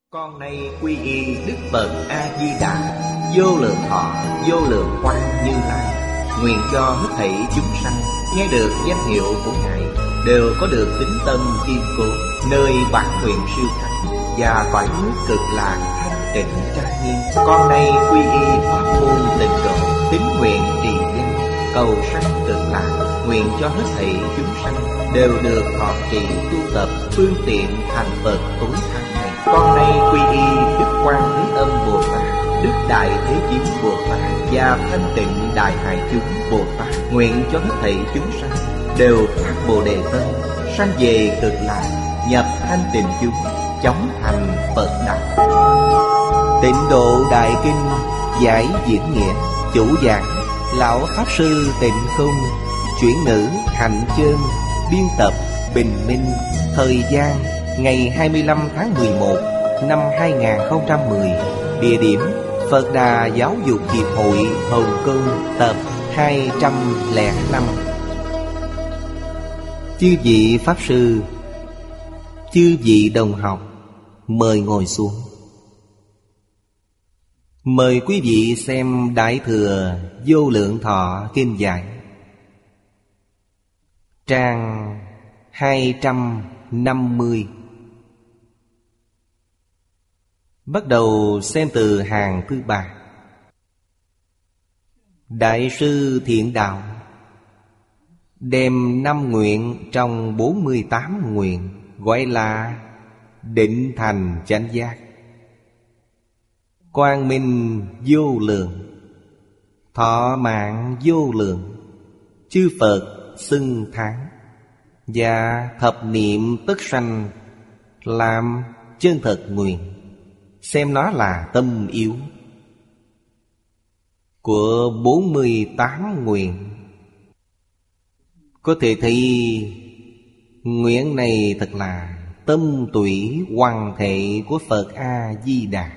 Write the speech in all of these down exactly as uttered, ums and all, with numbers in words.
Con nay quy y Đức Phật A-di-đà, vô lượng thọ, vô lượng quang Như Lai. Nguyện cho hết thảy chúng sanh nghe được danh hiệu của Ngài đều có được tín tâm kiên cố, nơi bản nguyện siêu thắng và cõi nước cực lạc thanh tịnh trang nghiêm. Con nay quy y pháp môn tịnh độ, tín nguyện trì danh, cầu sanh cực lạc. Nguyện cho hết thảy chúng sanh đều được thọ trì tu tập phương tiện thành Phật tối thắng này. Con nay quy y Đức Quan Thế Âm Bồ Tát, Đức Đại Thế Chí Bồ Tát và Thanh Tịnh Đại Hải Chúng Bồ Tát. Nguyện cho hết thảy chúng sanh đều phát Bồ Đề tâm, sanh về cực lạc, nhập thanh tịnh chúng, chóng thành Phật đạo. Tịnh Độ Đại Kinh giải diễn nghĩa, chủ giảng Lão Pháp Sư Tịnh Không, chuyển ngữ Hạnh Chơn, biên tập Bình Minh. Thời gian ngày hai mươi lăm tháng mười một năm hai nghìn không trăm mười. Địa điểm Phật Đà Giáo dục Hiệp hội Hồng Kông, tập hai trăm lẻ năm. Chư vị Pháp Sư, chư vị đồng học, mời ngồi xuống. Mời quý vị xem Đại Thừa Vô Lượng Thọ Kinh Giải, trang hai trăm năm mươi. Bắt đầu xem từ hàng thứ ba. Đại sư Thiện Đạo đem năm nguyện trong bốn mươi tám nguyện gọi là định thành chánh giác. Quang minh vô lượng, thọ mạng vô lượng, chư Phật xưng thắng, và thập niệm tất sanh làm chân thật nguyện. Xem nó là tâm yếu của bốn mươi tám nguyện. Có thể thấy nguyện này thật là tâm tủy hoàn thể của Phật A-di-đà.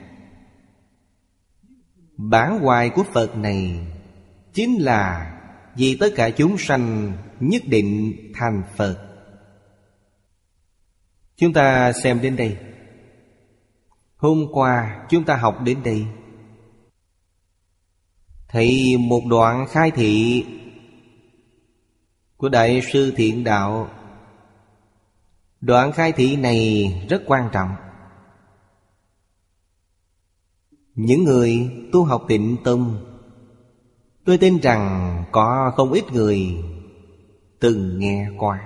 Bản hoài của Phật này chính là vì tất cả chúng sanh nhất định thành Phật. Chúng ta xem đến đây. Hôm qua chúng ta học đến đây, thấy một đoạn khai thị của Đại sư Thiện Đạo. Đoạn khai thị này rất quan trọng. Những người tu học Tịnh Tông, tôi tin rằng có không ít người từng nghe qua.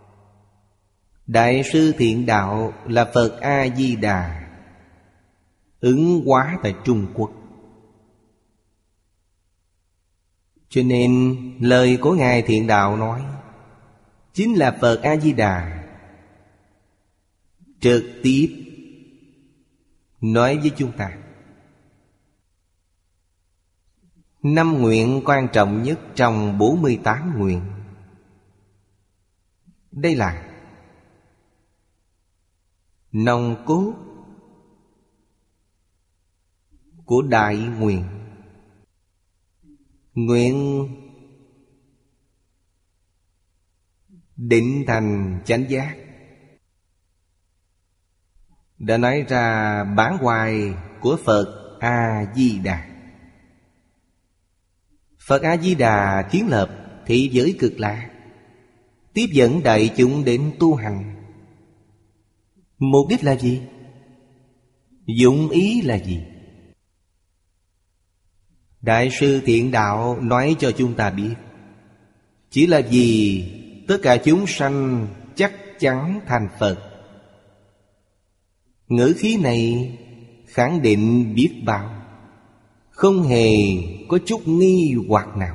Đại sư Thiện Đạo là Phật A-di-đà ứng hóa tại Trung Quốc. Cho nên lời của Ngài Thiện Đạo nói chính là Phật A-di-đà trực tiếp nói với chúng ta. Năm nguyện quan trọng nhất trong bốn mươi tám nguyện. Đây là nòng cốt của đại nguyện. Nguyện định thành chánh giác đã nói ra bản hoài của Phật A-di-đà. Phật A-di-đà kiến lập thị giới cực lạc, tiếp dẫn đại chúng đến tu hành. Mục đích là gì? Dụng ý là gì? Đại sư Thiện Đạo nói cho chúng ta biết, chỉ là vì tất cả chúng sanh chắc chắn thành Phật. Ngữ khí này khẳng định biết bao, không hề có chút nghi hoặc nào.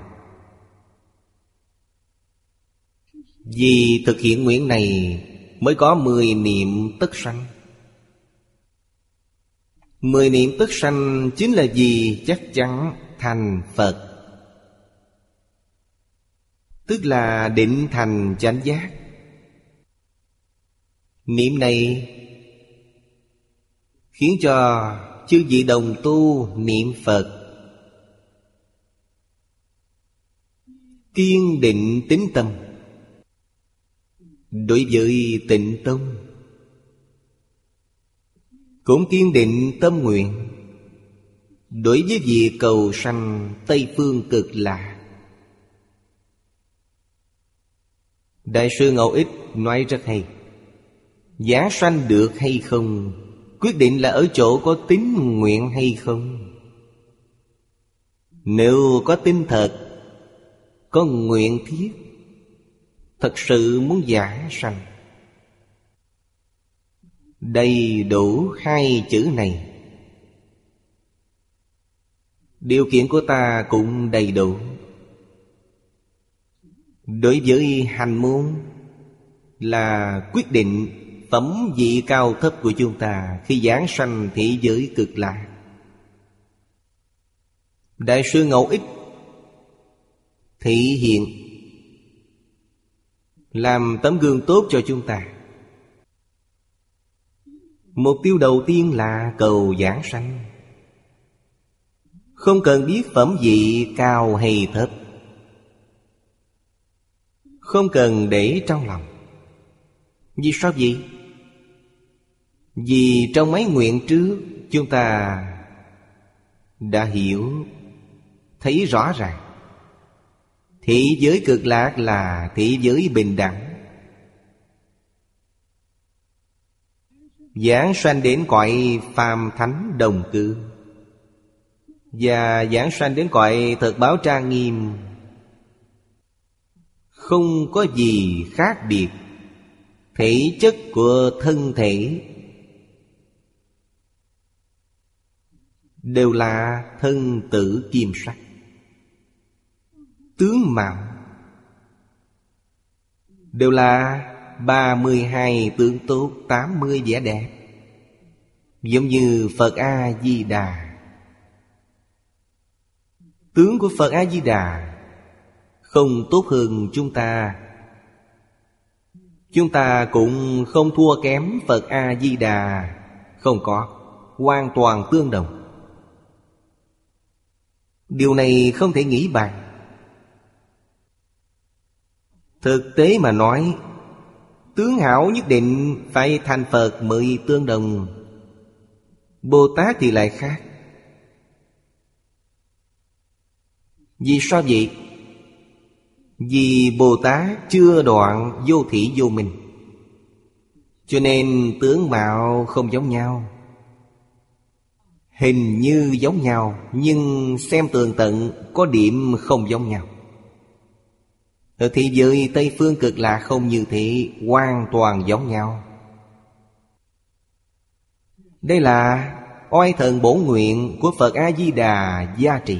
Vì thực hiện nguyện này mới có mười niệm tất sanh. Mười niệm tất sanh chính là vì chắc chắn thành Phật, tức là định thành chánh giác. Niệm này khiến cho chư vị đồng tu niệm Phật kiên định tín tâm. Đối với Tịnh Tông cũng kiên định tâm nguyện đối với việc cầu sanh Tây Phương Cực Lạc. Đại sư Ngẫu Ích nói rất hay: giảng sanh được hay không quyết định là ở chỗ có tín nguyện hay không. Nếu có tin thật, có nguyện thiết, thật sự muốn giảng sanh, đầy đủ hai chữ này, điều kiện của ta cũng đầy đủ. Đối với hành môn là quyết định phẩm vị cao thấp của chúng ta khi giảng sanh thế giới Cực Lạc. Đại sư Ngẫu Ích thị hiện làm tấm gương tốt cho chúng ta. Mục tiêu đầu tiên là cầu giảng sanh, không cần biết phẩm vị cao hay thấp, không cần để trong lòng. Vì sao vậy? Vì trong mấy nguyện trước chúng ta đã hiểu, thấy rõ ràng thế giới Cực Lạc là thế giới bình đẳng. Giảng sanh đến cõi phàm thánh đồng cư và giảng sanh đến cõi thật báo trang nghiêm, không có gì khác biệt. Thể chất của thân thể đều là thân tử kim sắc. Tướng mạo đều là ba mươi hai tướng tốt, tám mươi vẻ đẹp. Giống như Phật A-di-đà. Tướng của Phật A-di-đà không tốt hơn chúng ta, chúng ta cũng không thua kém Phật A-di-đà. Không có, hoàn toàn tương đồng. Điều này không thể nghĩ bàn. Thực tế mà nói, tướng hảo nhất định phải thành Phật mới tương đồng. Bồ Tát thì lại khác. Vì sao vậy? Vì Bồ Tát chưa đoạn vô thỉ vô minh, cho nên tướng mạo không giống nhau. Hình như giống nhau, nhưng xem tường tận có điểm không giống nhau. Ở thế giới Tây Phương Cực Lạc không như thế, hoàn toàn giống nhau. Đây là oai thần bổn nguyện của Phật A-di-đà gia trì.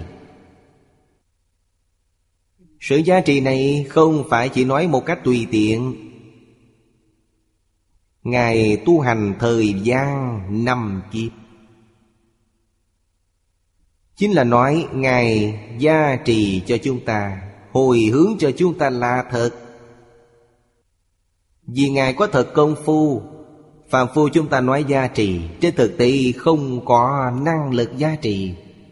Sự gia trì này không phải chỉ nói một cách tùy tiện. Ngài tu hành thời gian năm kiếp, chính là nói Ngài gia trì cho chúng ta, hồi hướng cho chúng ta là thật. Vì Ngài có thật công phu. Phàm phu chúng ta nói gia trì, trên thực tế không có năng lực gia trì.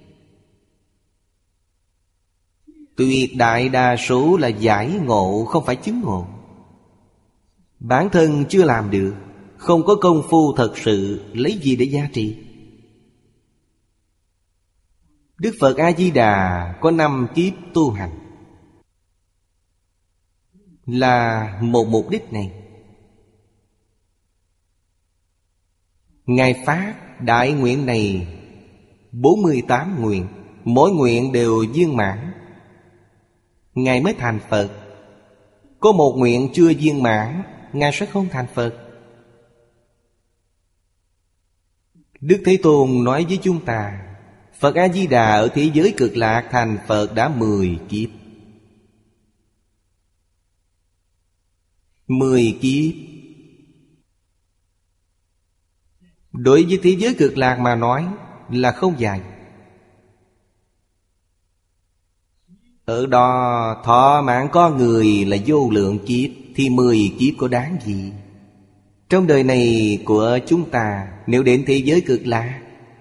Tuyệt đại đa số là giải ngộ, không phải chứng ngộ. Bản thân chưa làm được, không có công phu thật sự, lấy gì để gia trì? Đức Phật A-di-đà có năm kiếp tu hành, là một mục đích này. Ngài phát đại nguyện này bốn mươi tám nguyện, mỗi nguyện đều viên mãn, Ngài mới thành Phật. Có một nguyện chưa viên mãn, Ngài sẽ không thành Phật. Đức Thế Tôn nói với chúng ta, Phật A-di-đà ở thế giới Cực Lạc thành Phật đã mười kiếp. Mười kiếp. Đối với thế giới Cực Lạc mà nói là không dài. Ở đó thọ mạng con người là vô lượng kiếp, thì mười kiếp có đáng gì? Trong đời này của chúng ta, nếu đến thế giới Cực Lạc,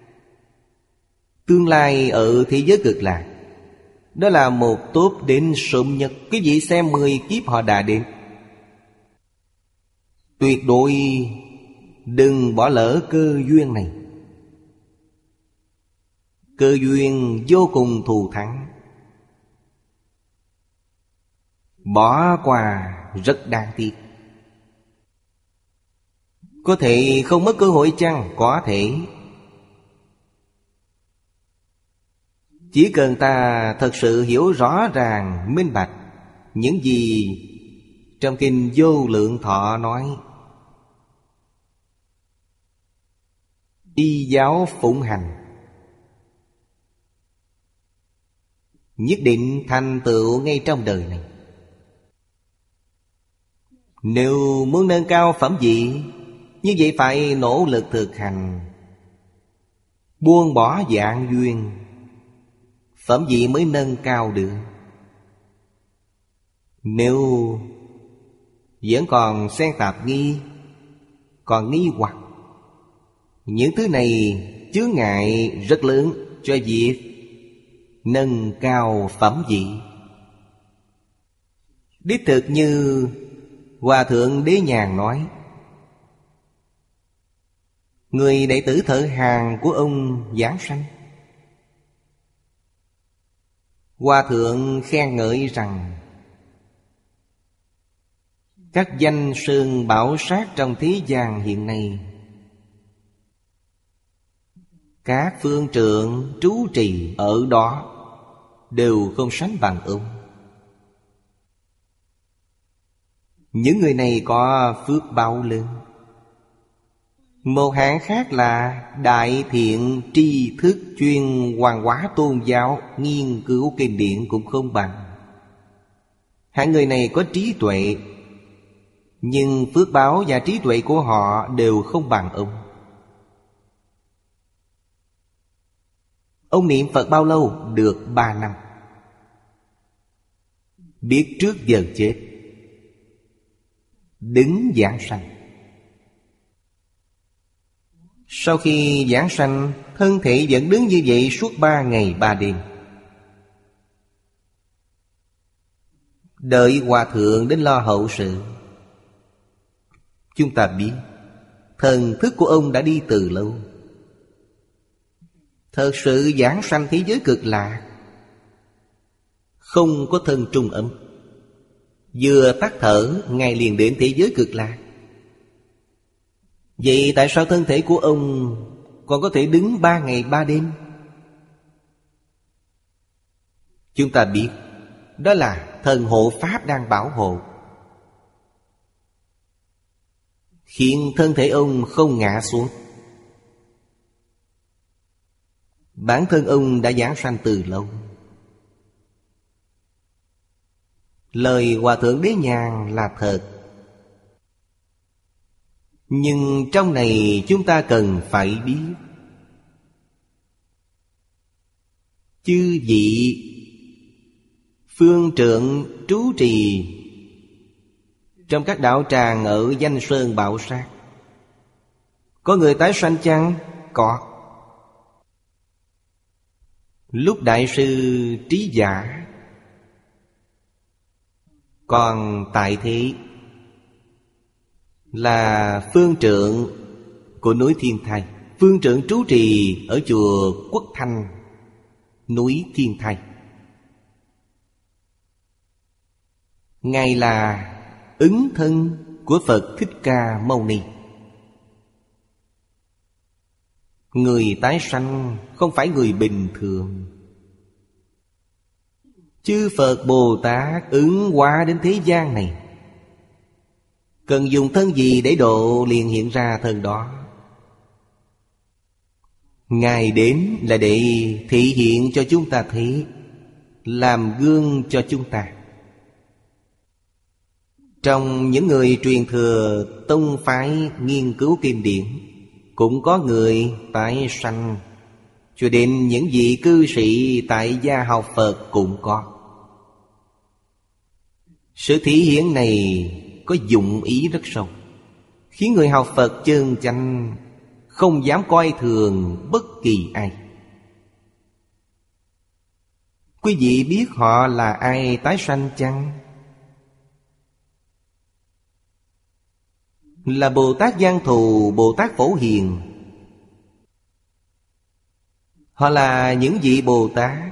tương lai ở thế giới Cực Lạc, đó là một tốt đến sớm nhất. Quý vị xem mười kiếp họ đã đến. Tuyệt đối đừng bỏ lỡ cơ duyên này. Cơ duyên vô cùng thù thắng, bỏ qua rất đáng tiếc. Có thể không mất cơ hội chăng? Có thể. Chỉ cần ta thật sự hiểu rõ ràng, minh bạch những gì trong kinh Vô Lượng Thọ nói, y giáo phụng hành, nhất định thành tựu ngay trong đời này. Nếu muốn nâng cao phẩm vị, như vậy phải nỗ lực thực hành, buông bỏ dạng duyên, phẩm vị mới nâng cao được. Nếu vẫn còn xen tạp nghi, còn nghi hoặc, những thứ này chướng ngại rất lớn cho việc nâng cao phẩm vị. Đích thực như Hòa Thượng Đế Nhàn nói, người đệ tử thợ hàn của ông giảng sanh, Hòa Thượng khen ngợi rằng các danh sơn bảo sát trong thế gian hiện nay, các phương trượng trú trì ở đó đều không sánh bằng ông. Những người này có phước báo lớn. Một hạng khác là đại thiện tri thức, chuyên hoàn hóa tôn giáo, nghiên cứu kinh điển cũng không bằng. Hạng người này có trí tuệ, nhưng phước báo và trí tuệ của họ đều không bằng ông. Ông niệm Phật bao lâu? Được ba năm. Biết trước giờ chết, đứng giảng sanh. Sau khi giảng sanh, thân thể vẫn đứng như vậy suốt ba ngày ba đêm. Đợi Hòa Thượng đến lo hậu sự. Chúng ta biết thần thức của ông đã đi từ lâu. Thật sự giảng sanh thế giới cực lạc, không có thân trung âm. Vừa tắt thở, Ngài liền đến thế giới cực lạc. Vậy tại sao thân thể của ông còn có thể đứng ba ngày ba đêm? Chúng ta biết đó là thần hộ Pháp đang bảo hộ, khiến thân thể ông không ngã xuống. Bản thân ông đã giảng sanh từ lâu. Lời Hòa Thượng Đế Nhàn là thật, nhưng trong này chúng ta cần phải biết, chư vị phương trượng trú trì trong các đạo tràng ở Danh Sơn Bảo Sát, có người tái sanh chăng? Có. Lúc Đại sư Trí Giả còn tại thế, là phương trượng của núi Thiên Thai. Phương trượng trú trì ở chùa Quốc Thanh, núi Thiên Thai. Ngài là ứng thân của Phật Thích Ca Mâu Ni. Người tái sanh không phải người bình thường. Chư Phật Bồ Tát ứng hóa đến thế gian này, cần dùng thân gì để độ liền hiện ra thân đó. Ngài đến là để thị hiện cho chúng ta thấy, làm gương cho chúng ta. Trong những người truyền thừa tông phái nghiên cứu kinh điển, cũng có người tái sanh, cho đến những vị cư sĩ tại gia học Phật cũng có. Sự thị hiện này có dụng ý rất sâu, khiến người học Phật chân chánh không dám coi thường bất kỳ ai. Quý vị biết họ là ai tái sanh chăng? Là Bồ Tát Giang Thù, Bồ Tát Phổ Hiền. Họ là những vị Bồ Tát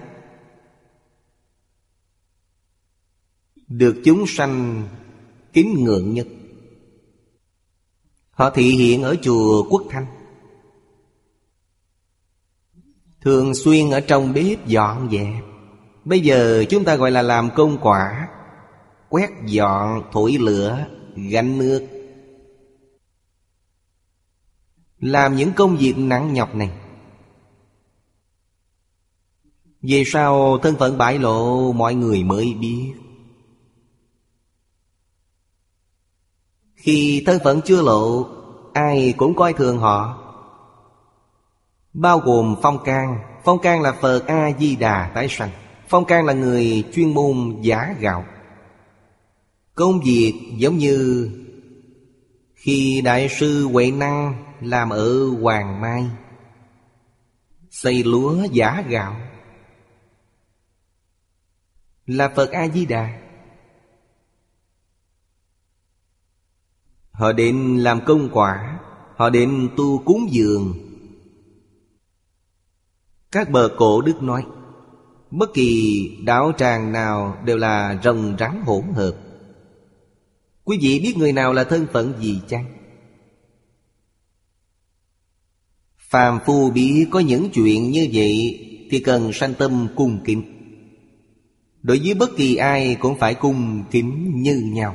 được chúng sanh kính ngưỡng nhất. Họ thị hiện ở chùa Quốc Thanh, thường xuyên ở trong bếp dọn dẹp. Bây giờ chúng ta gọi là làm công quả, quét dọn, thổi lửa, gánh nước, làm những công việc nặng nhọc này. Về sau thân phận bại lộ, mọi người mới biết. Khi thân phận chưa lộ, ai cũng coi thường họ. Bao gồm Phong Can. Phong Can là Phật A-di-đà tái sanh. Phong Can là người chuyên môn giả gạo. Công việc giống như khi Đại sư Huệ Năng làm ở Hoàng Mai, xây lúa giả gạo, là Phật A-di-đà. Họ đến làm công quả, họ đến tu cúng dường. Các bậc cổ đức nói, bất kỳ đạo tràng nào đều là rồng rắn hỗn hợp. Quý vị biết người nào là thân phận gì chăng? Phàm phu biết có những chuyện như vậy thì cần sanh tâm cung kính. Đối với bất kỳ ai cũng phải cung kính như nhau.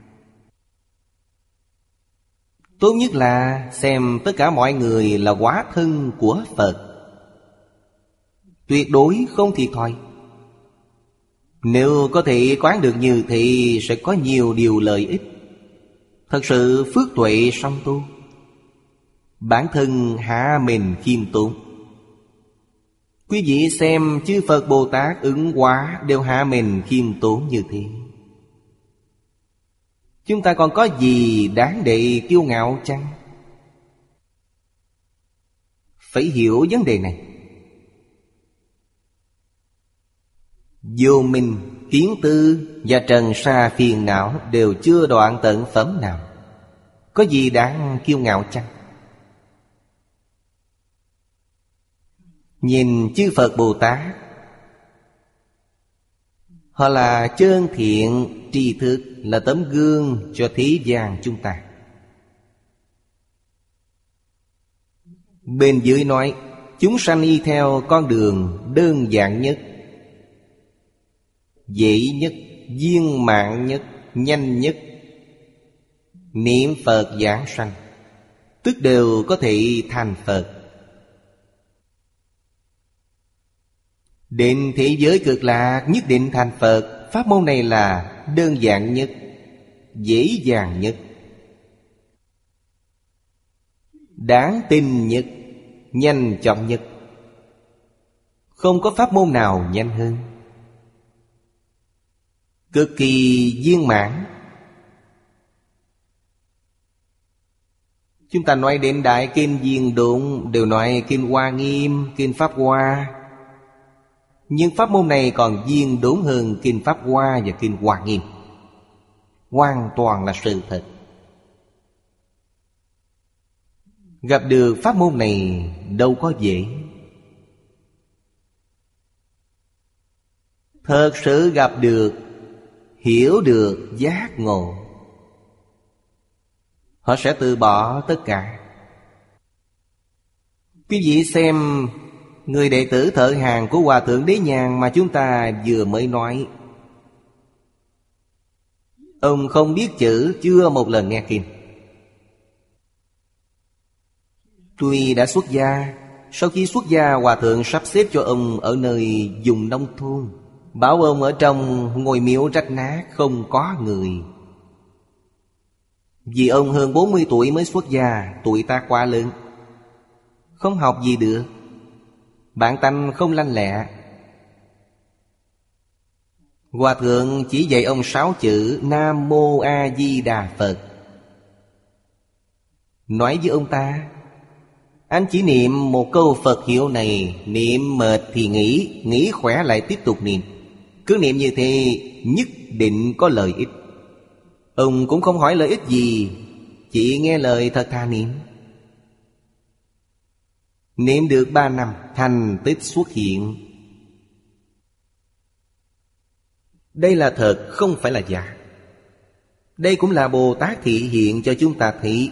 Tốt nhất là xem tất cả mọi người là hóa thân của Phật, tuyệt đối không thiệt thòi. Nếu có thể quán được như thì sẽ có nhiều điều lợi ích. Thật sự phước tuệ song tu. Bản thân hạ mình khiêm tốn. Quý vị xem chư Phật Bồ Tát ứng hóa đều hạ mình khiêm tốn như thế. Chúng ta còn có gì đáng để kiêu ngạo chăng? Phải hiểu vấn đề này. Vô minh, kiến tư và trần sa phiền não đều chưa đoạn tận phẩm nào. Có gì đáng kiêu ngạo chăng? Nhìn chư Phật Bồ Tát, họ là chân thiện tri thức, là tấm gương cho thế gian chúng ta. Bên dưới nói, chúng sanh y theo con đường đơn giản nhất, dễ nhất, viên mãn nhất, nhanh nhất, niệm Phật giảng sanh, tức đều có thể thành Phật. Đến thế giới cực lạc nhất định thành Phật. Pháp môn này là đơn giản nhất, dễ dàng nhất, đáng tin nhất, nhanh chóng nhất. Không có pháp môn nào nhanh hơn. Cực kỳ viên mãn. Chúng ta nói đến Đại Kinh Viên Độn đều nói Kinh Hoa Nghiêm, Kinh Pháp Hoa. Nhưng pháp môn này còn viên đốn hơn Kinh Pháp Hoa và Kinh Hoa Nghiêm. Hoàn toàn là sự thật. Gặp được pháp môn này đâu có dễ. Thật sự gặp được, hiểu được, giác ngộ, họ sẽ từ bỏ tất cả. Quý vị xem người đệ tử thợ hàn của Hòa Thượng Đế Nhàn mà chúng ta vừa mới nói. Ông không biết chữ, chưa một lần nghe kinh. Tuy đã xuất gia, sau khi xuất gia Hòa Thượng sắp xếp cho ông ở nơi vùng nông thôn, bảo ông ở trong ngôi miếu rách nát, không có người. Vì ông hơn bốn mươi tuổi mới xuất gia, tuổi tác quá lớn, không học gì được, bản tánh không lanh lẹ. Hòa Thượng chỉ dạy ông sáu chữ Nam Mô A Di Đà Phật. Nói với ông ta, anh chỉ niệm một câu Phật hiệu này, niệm mệt thì nghỉ, nghỉ khỏe lại tiếp tục niệm. Cứ niệm như thế nhất định có lợi ích. Ông cũng không hỏi lợi ích gì, chỉ nghe lời thật thà niệm. Niệm được ba năm, thành tích xuất hiện. Đây là thật, không phải là giả. Đây cũng là Bồ Tát thị hiện cho chúng ta thấy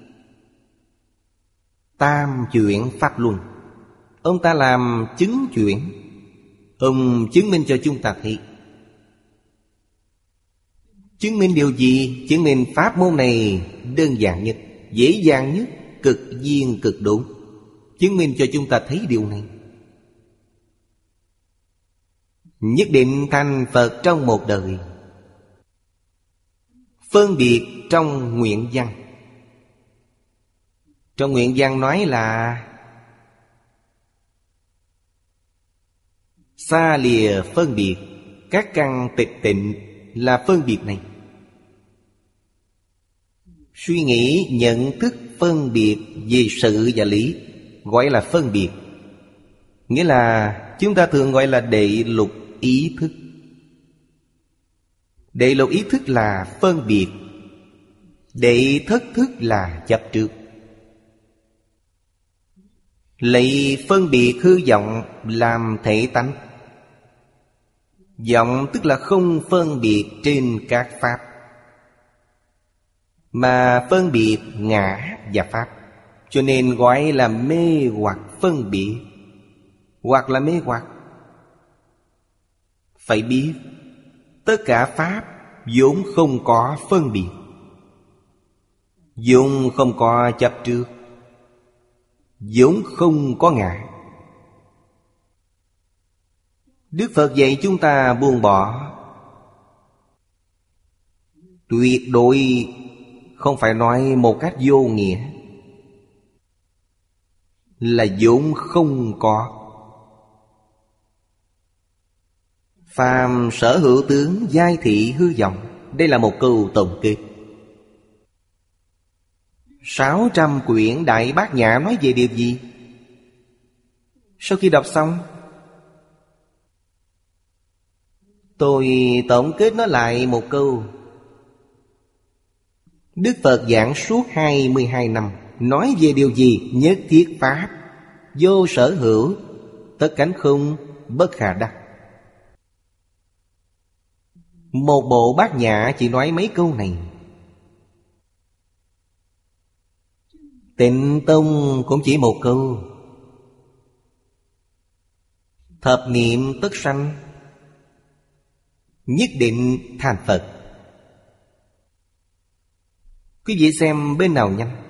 tam chuyển pháp luân. Ông ta làm chứng chuyển. Ông chứng minh cho chúng ta thấy. Chứng minh điều gì? Chứng minh pháp môn này đơn giản nhất, dễ dàng nhất, cực duyên cực đúng. Chứng minh cho chúng ta thấy điều này. Nhất định thành Phật trong một đời. Phân biệt trong nguyện văn. Trong nguyện văn nói là xa lìa phân biệt, các căn tịch tịnh là phân biệt này. Suy nghĩ, nhận thức phân biệt về sự và lý gọi là phân biệt. Nghĩa là chúng ta thường gọi là đệ lục ý thức. Đệ lục ý thức là phân biệt. Đệ thất thức là chấp trước. Lấy phân biệt hư vọng làm thể tánh. Vọng tức là không phân biệt trên các pháp, mà phân biệt ngã và pháp. Cho nên gọi là mê hoặc phân biệt. Hoặc là mê hoặc. Phải biết tất cả pháp vốn không có phân biệt, vốn không có chấp trước, vốn không có ngã. Đức Phật dạy chúng ta buông bỏ. Tuyệt đối không phải nói một cách vô nghĩa, là vốn không có. Phàm sở hữu tướng giai thị hư vọng. Đây là một câu tổng kết. Sáu trăm quyển Đại Bát Nhã nói về điều gì? Sau khi đọc xong, tôi tổng kết nó lại một câu. Đức Phật giảng suốt hai mươi hai năm, nói về điều gì? Nhất thiết pháp, vô sở hữu, tất cánh không, bất khả đắc. Một bộ Bát Nhã chỉ nói mấy câu này. Tịnh Tông cũng chỉ một câu. Thập niệm tất sanh, nhất định thành Phật. Quý vị xem bên nào nhanh,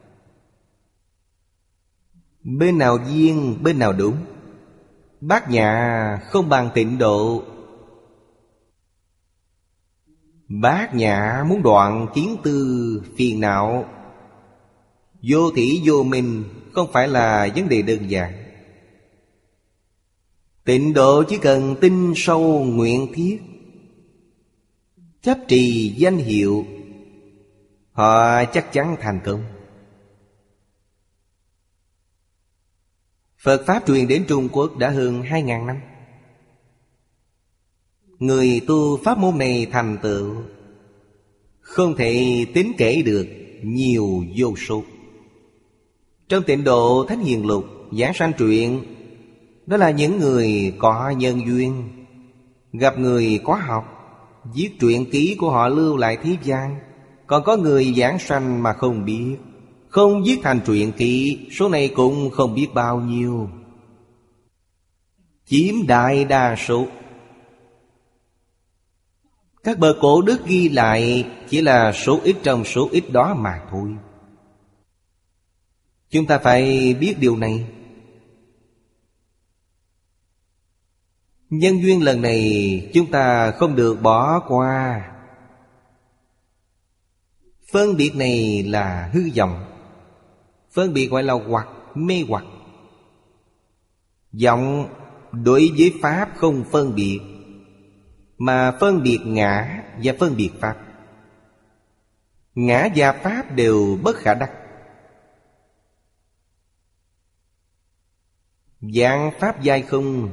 bên nào duyên, bên nào đúng. Bát Nhã không bằng Tịnh Độ. Bát Nhã muốn đoạn kiến tư phiền não, vô thỉ vô minh, không phải là vấn đề đơn giản. Tịnh Độ chỉ cần tin sâu nguyện thiết, chấp trì danh hiệu, họ chắc chắn thành công. Phật Pháp truyền đến Trung Quốc đã hơn hai ngàn năm. Người tu pháp môn này thành tựu không thể tính kể được, nhiều vô số. Trong Tịnh Độ Thánh Hiền Lục giảng sanh truyện, đó là những người có nhân duyên, gặp người có học, viết truyện ký của họ lưu lại thế gian. Còn có người giảng sanh mà không biết, không viết thành truyện ký, số này cũng không biết bao nhiêu, chiếm đại đa số. Các bậc cổ đức ghi lại chỉ là số ít trong số ít đó mà thôi. Chúng ta phải biết điều này. Nhân duyên lần này chúng ta không được bỏ qua. Phân biệt này là hư vọng. Phân biệt gọi là hoặc, mê hoặc. Vọng đối với pháp không phân biệt, mà phân biệt ngã và phân biệt pháp. Ngã và pháp đều bất khả đắc. Dạng pháp giai không,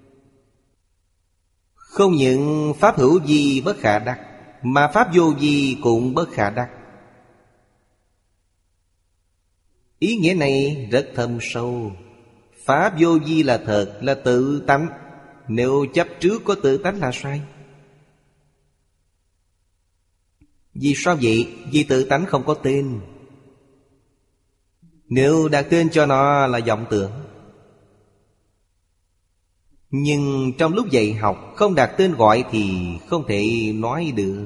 không những pháp hữu vi bất khả đắc, mà pháp vô vi cũng bất khả đắc. Ý nghĩa này rất thâm sâu. Pháp vô vi là thật, là tự tánh. Nếu chấp trước có tự tánh là sai. Vì sao vậy? Vì tự tánh không có tên. Nếu đặt tên cho nó là vọng tưởng. Nhưng trong lúc dạy học không đặt tên gọi thì không thể nói được.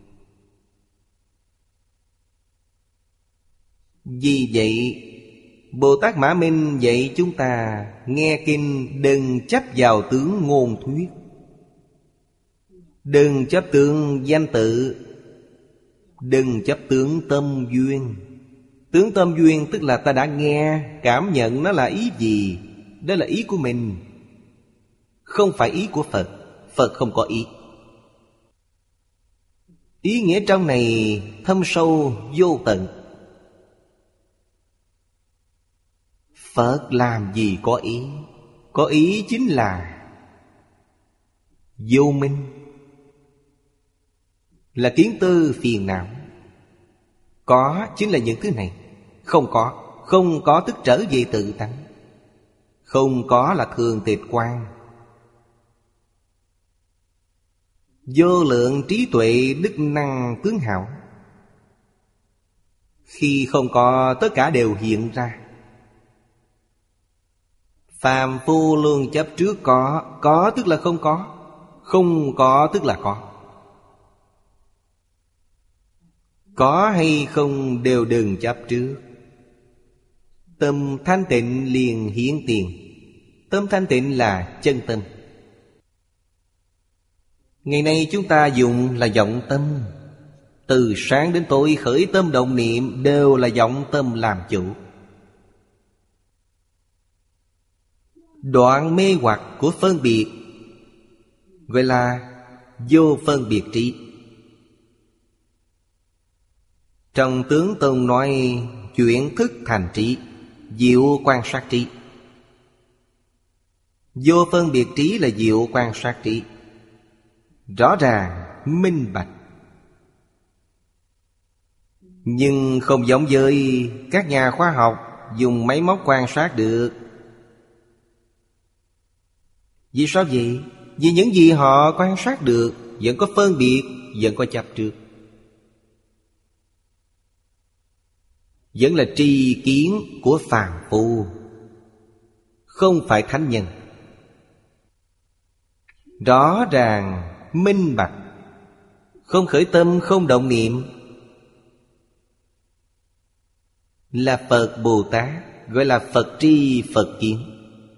Vì vậy Bồ Tát Mã Minh dạy chúng ta nghe kinh đừng chấp vào tướng ngôn thuyết, đừng chấp tướng danh tự, đừng chấp tướng tâm duyên. Tướng tâm duyên tức là ta đã nghe, cảm nhận nó là ý gì, đó là ý của mình, không phải ý của Phật. Phật không có ý. Ý nghĩa trong này thâm sâu vô tận. Phật làm gì có ý? Có ý chính là vô minh, là kiến tư phiền não. Có chính là những thứ này. Không có, không có tức trở về tự tánh. Không có là thường tịch quan. Vô lượng trí tuệ đức năng tướng hảo. Khi không có, tất cả đều hiện ra. Phàm phu luôn chấp trước có. Có tức là không có. Không có tức là có. Có hay không đều đừng chấp trước. Tâm thanh tịnh liền hiển tiền. Tâm thanh tịnh là chân tâm. Ngày nay chúng ta dùng là vọng tâm. Từ sáng đến tối khởi tâm động niệm đều là vọng tâm làm chủ. Đoạn mê hoặc của phân biệt gọi là vô phân biệt trí. Trong tướng Tông nói chuyển thức thành trí, diệu quan sát trí. Vô phân biệt trí là diệu quan sát trí. Rõ ràng, minh bạch. Nhưng không giống với các nhà khoa học dùng máy móc quan sát được. Vì sao vậy? Vì những gì họ quan sát được vẫn có phân biệt, vẫn có chấp trước, vẫn là tri kiến của phàm phu, không phải thánh nhân. Rõ ràng, minh bạch, không khởi tâm, không động niệm, là Phật Bồ Tát, gọi là Phật tri Phật kiến.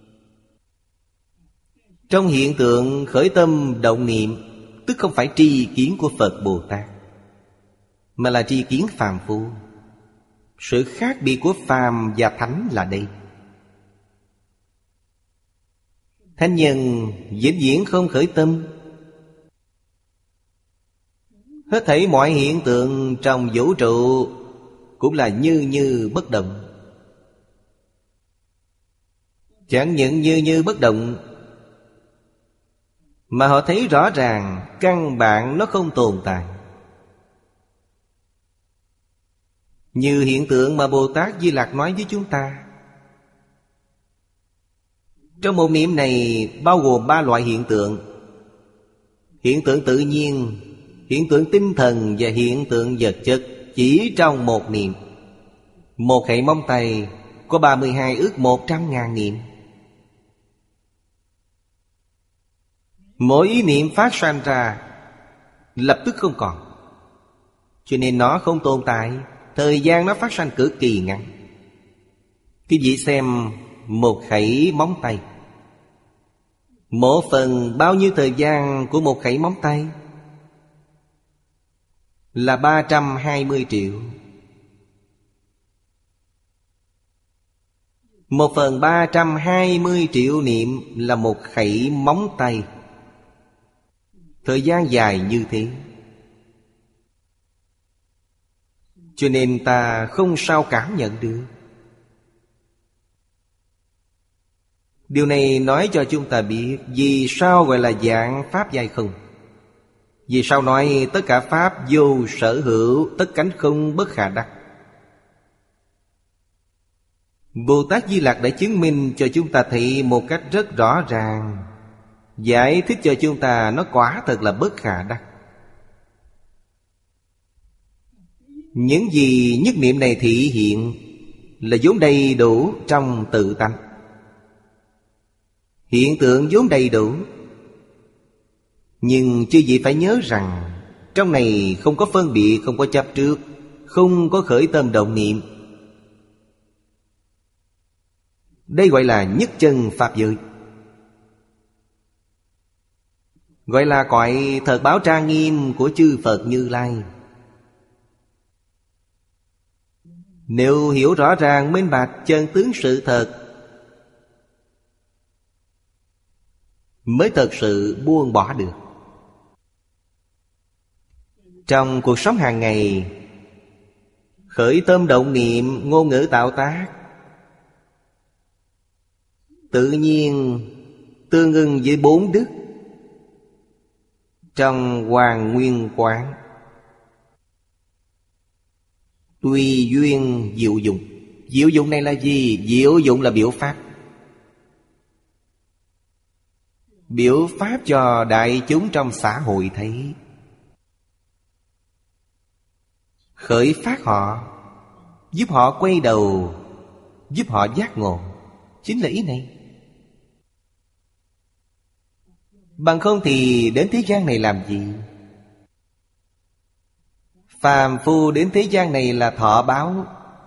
Trong hiện tượng khởi tâm động niệm, tức không phải tri kiến của Phật Bồ Tát, mà là tri kiến phàm phu. Sự khác biệt của phàm và thánh là đây. Thánh nhân vĩnh viễn không khởi tâm. Hết thảy mọi hiện tượng trong vũ trụ cũng là như như bất động. Chẳng những như như bất động, mà họ thấy rõ ràng căn bản nó không tồn tại. Như hiện tượng mà Bồ Tát Di Lặc nói với chúng ta. Trong một niệm này bao gồm ba loại hiện tượng: hiện tượng tự nhiên, hiện tượng tinh thần và hiện tượng vật chất. Chỉ trong một niệm, một khẩy móng tay có ba mươi hai ước một trăm ngàn niệm. Mỗi ý niệm phát sanh ra lập tức không còn, cho nên nó không tồn tại. Thời gian nó phát sanh cực kỳ ngắn. Quý vị xem một khẩy móng tay, một phần bao nhiêu thời gian của một khẩy móng tay? Là ba trăm hai mươi triệu. Một phần ba trăm hai mươi triệu niệm là một khẩy móng tay. Thời gian dài như thế, cho nên ta không sao cảm nhận được. Điều này nói cho chúng ta biết vì sao gọi là dạng pháp giai không. Vì sao nói tất cả pháp vô sở hữu, tất cánh không bất khả đắc. Bồ Tát Di Lặc đã chứng minh cho chúng ta thấy một cách rất rõ ràng, giải thích cho chúng ta nó quả thật là bất khả đắc. Những gì nhất niệm này thị hiện là vốn đầy đủ trong tự tánh. Hiện tượng vốn đầy đủ. Nhưng chư vị phải nhớ rằng trong này không có phân biệt, không có chấp trước, không có khởi tâm động niệm. Đây gọi là nhất chân Pháp giới, gọi là cõi thật báo trang nghiêm của chư Phật Như Lai. Nếu hiểu rõ ràng minh bạch chân tướng sự thật, mới thật sự buông bỏ được. Trong cuộc sống hàng ngày, khởi tâm động niệm, ngôn ngữ tạo tác, tự nhiên tương ưng với bốn đức trong Hoàn Nguyên Quán. Tùy duyên diệu dụng. Diệu dụng này là gì? Diệu dụng là biểu pháp. Biểu pháp cho đại chúng trong xã hội thấy, khởi phát họ, giúp họ quay đầu, giúp họ giác ngộ. Chính là ý này. Bằng không thì đến thế gian này làm gì? Phàm phu đến thế gian này là thọ báo.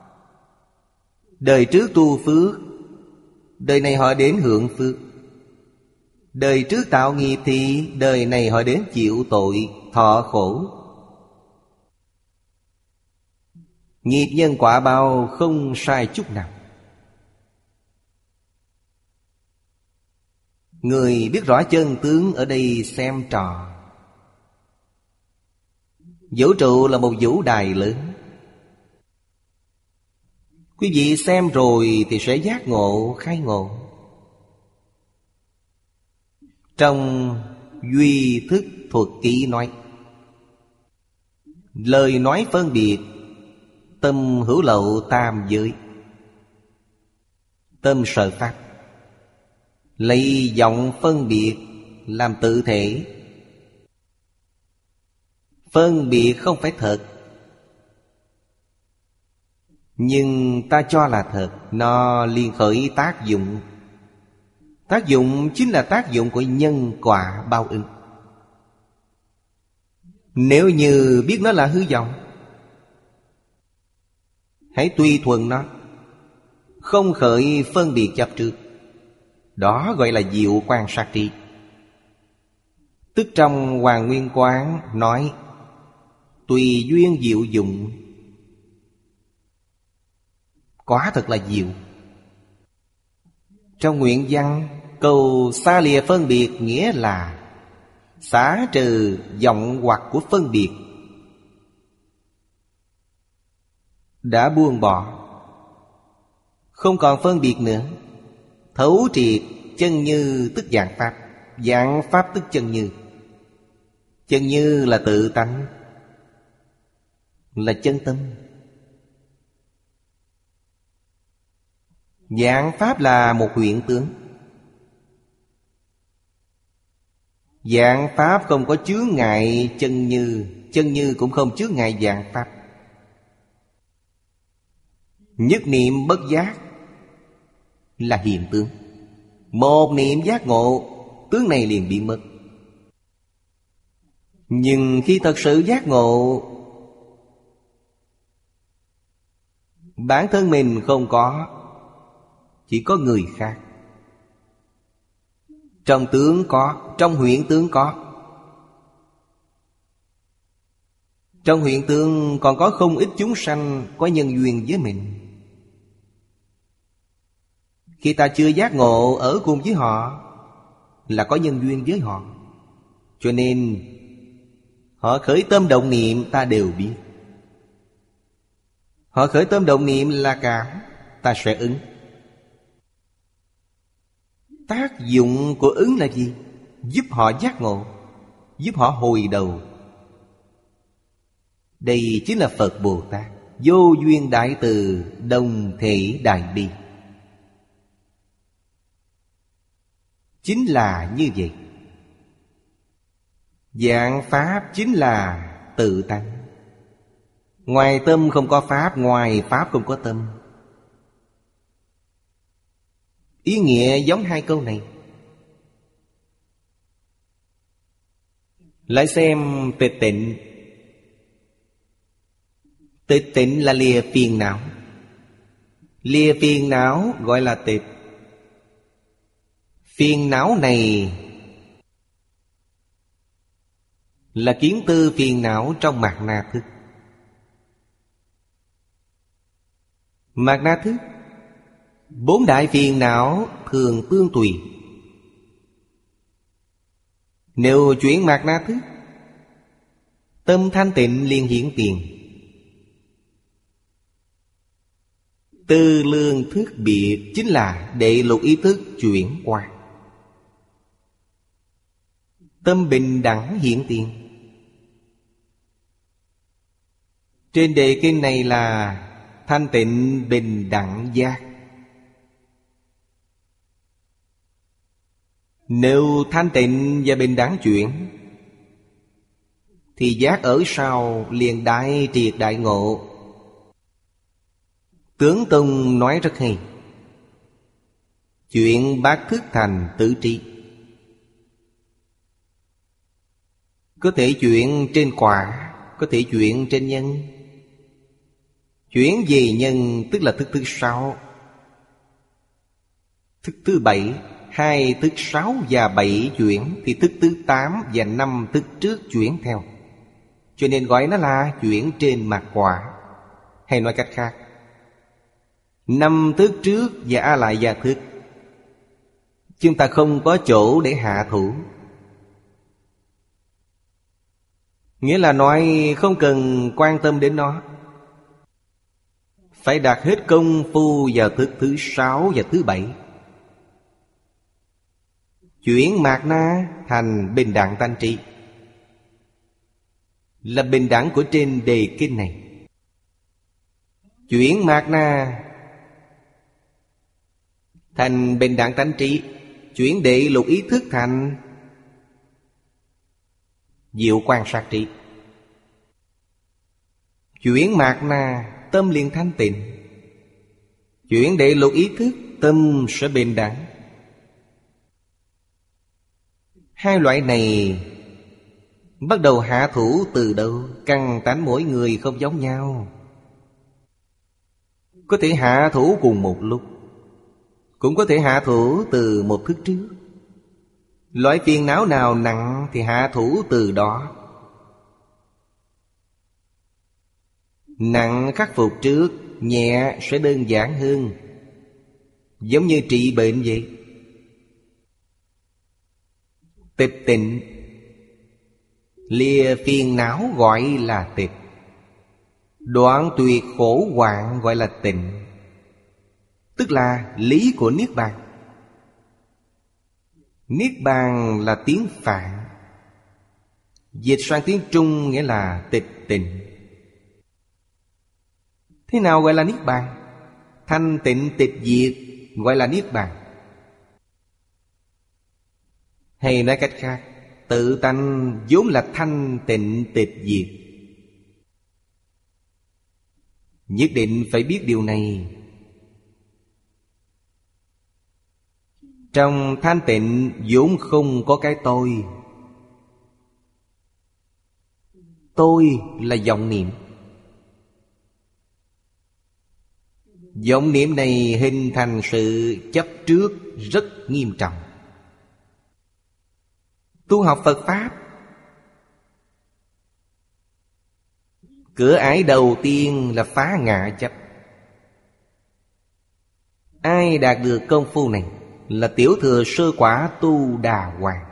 Đời trước tu phước, đời này họ đến hưởng phước. Đời trước tạo nghiệp thì đời này họ đến chịu tội, thọ khổ. Nghiệp nhân quả báo không sai chút nào. Người biết rõ chân tướng ở đây xem trò. Vũ trụ là một vũ đài lớn. Quý vị xem rồi thì sẽ giác ngộ, khai ngộ. Trong Duy Thức Thuật Ký nói, lời nói phân biệt, tâm hữu lậu tam giới. Tâm sợ pháp, lấy giọng phân biệt làm tự thể. Phân biệt không phải thật, nhưng ta cho là thật. Nó liên khởi tác dụng. Tác dụng chính là tác dụng của nhân quả báo ứng. Nếu như biết nó là hư vọng, hãy tùy thuận nó, không khởi phân biệt chấp trước. Đó gọi là diệu quan sát tri. Tức trong Hoàn Nguyên Quán nói tùy duyên diệu dụng. Quả thật là diệu. Trong nguyện văn, câu xa lìa phân biệt nghĩa là xả trừ vọng hoặc của phân biệt, đã buông bỏ, không còn phân biệt nữa. Thấu triệt chân như tức dạng pháp. Dạng pháp tức chân như. Chân như là tự tánh, là chân tâm. Dạng pháp là một hiện tướng. Dạng pháp không có chướng ngại chân như, chân như cũng không chướng ngại dạng pháp. Nhất niệm bất giác là hiện tướng. Một niệm giác ngộ, tướng này liền biến mất. Nhưng khi thật sự giác ngộ, bản thân mình không có, chỉ có người khác. Trong tướng có, trong hiện tướng có. Trong hiện tướng còn có không ít chúng sanh có nhân duyên với mình. Khi ta chưa giác ngộ ở cùng với họ là có nhân duyên với họ. Cho nên họ khởi tâm động niệm ta đều biết. Họ khởi tâm động niệm là cảm, ta sẽ ứng. Tác dụng của ứng là gì? Giúp họ giác ngộ, giúp họ hồi đầu. Đây chính là Phật Bồ Tát, vô duyên đại từ, đồng thể đại bi. chính là như vậy. Vạn pháp chính là tự tánh. Ngoài tâm không có pháp, ngoài pháp không có tâm. Ý nghĩa giống hai câu này. Lại xem tịch tịnh. Tịch tịnh là lìa phiền não. Lìa phiền não gọi là tịch. Phiền não này là kiến tư phiền não trong mạt na thức. Mạt na thức, bốn đại phiền não thường tương tùy. Nếu chuyển mạt na thức, tâm thanh tịnh liền hiển tiền. Tư lương thức biệt chính là đệ lục ý thức chuyển qua. Tâm bình đẳng hiển tiền. Trên đề kinh này là thanh tịnh bình đẳng giác. Nếu thanh tịnh và bình đẳng chuyển, thì giác ở sau liền đại triệt đại ngộ. Tướng Tông nói rất hay. Chuyện bát thức thành tứ tri. Có thể chuyện trên quả, có thể chuyện trên nhân. Chuyển về nhân tức là thức thứ sáu. Thức thứ bảy, hai thức sáu và bảy chuyển, thì thức thứ tám và năm thức trước chuyển theo. Cho nên gọi nó là chuyển trên mặt quả. Hay nói cách khác, năm thức trước và a lại gia thức, chúng ta không có chỗ để hạ thủ. Nghĩa là nói không cần quan tâm đến nó. Phải đặt hết công phu vào thức thứ sáu và thứ bảy. Chuyển mạt na thành bình đẳng tánh trí, là bình đẳng của trên đề kinh này. Chuyển mạt na thành bình đẳng tánh trí, chuyển đệ lục ý thức thành diệu quan sát trí. Chuyển mạt na tâm liền thanh tịnh. Chuyển đệ lục ý thức, tâm sẽ bình đẳng. Hai loại này bắt đầu hạ thủ từ đâu? Căn tánh mỗi người không giống nhau. Có thể hạ thủ cùng một lúc, cũng có thể hạ thủ từ một thức trước. Loại phiền não nào nặng thì hạ thủ từ đó. Nặng khắc phục trước, nhẹ sẽ đơn giản hơn. Giống như trị bệnh vậy. Tịch tịnh, lìa phiền não gọi là tịch. Đoạn tuyệt khổ hoạn gọi là tịnh. Tức là lý của Niết Bàn. Niết Bàn là tiếng Phạn, dịch sang tiếng Trung nghĩa là tịch tịnh. Thế nào gọi là Niết Bàn? Thanh tịnh tịch diệt gọi là Niết Bàn. Hay nói cách khác, tự tánh vốn là thanh tịnh tịch diệt. Nhất định phải biết điều này. Trong thanh tịnh vốn không có cái tôi. Tôi là vọng niệm. Vọng niệm này hình thành sự chấp trước rất nghiêm trọng. Tu học Phật Pháp, cửa ải đầu tiên là phá ngã chấp. Ai đạt được công phu này là tiểu thừa sơ quả tu đà hoàng.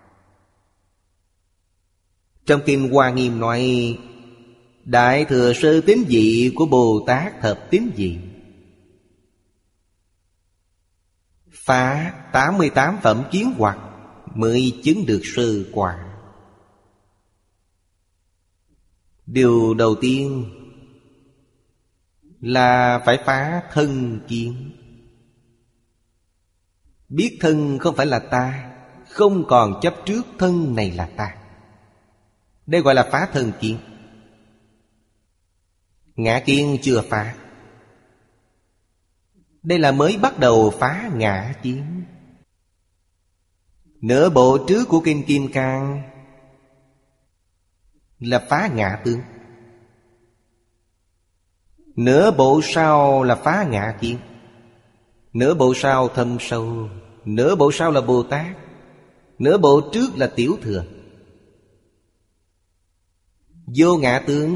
Trong Kinh Hoa Nghiêm nói, đại thừa sơ tín vị của Bồ Tát thập tín vị, phá tám mươi tám phẩm kiến hoặc mới chứng được sơ quả. Điều đầu tiên là phải phá thân kiến. Biết thân không phải là ta, không còn chấp trước thân này là ta. Đây gọi là phá thân kiến. Ngã kiến chưa phá. Đây là mới bắt đầu phá ngã kiến. Nửa bộ trước của Kinh Kim Cang là phá ngã tướng. Nửa bộ sau là phá ngã kiến. Nửa bộ sau thâm sâu. Nửa bộ sau là Bồ Tát. Nửa bộ trước là Tiểu Thừa. Vô ngã tướng,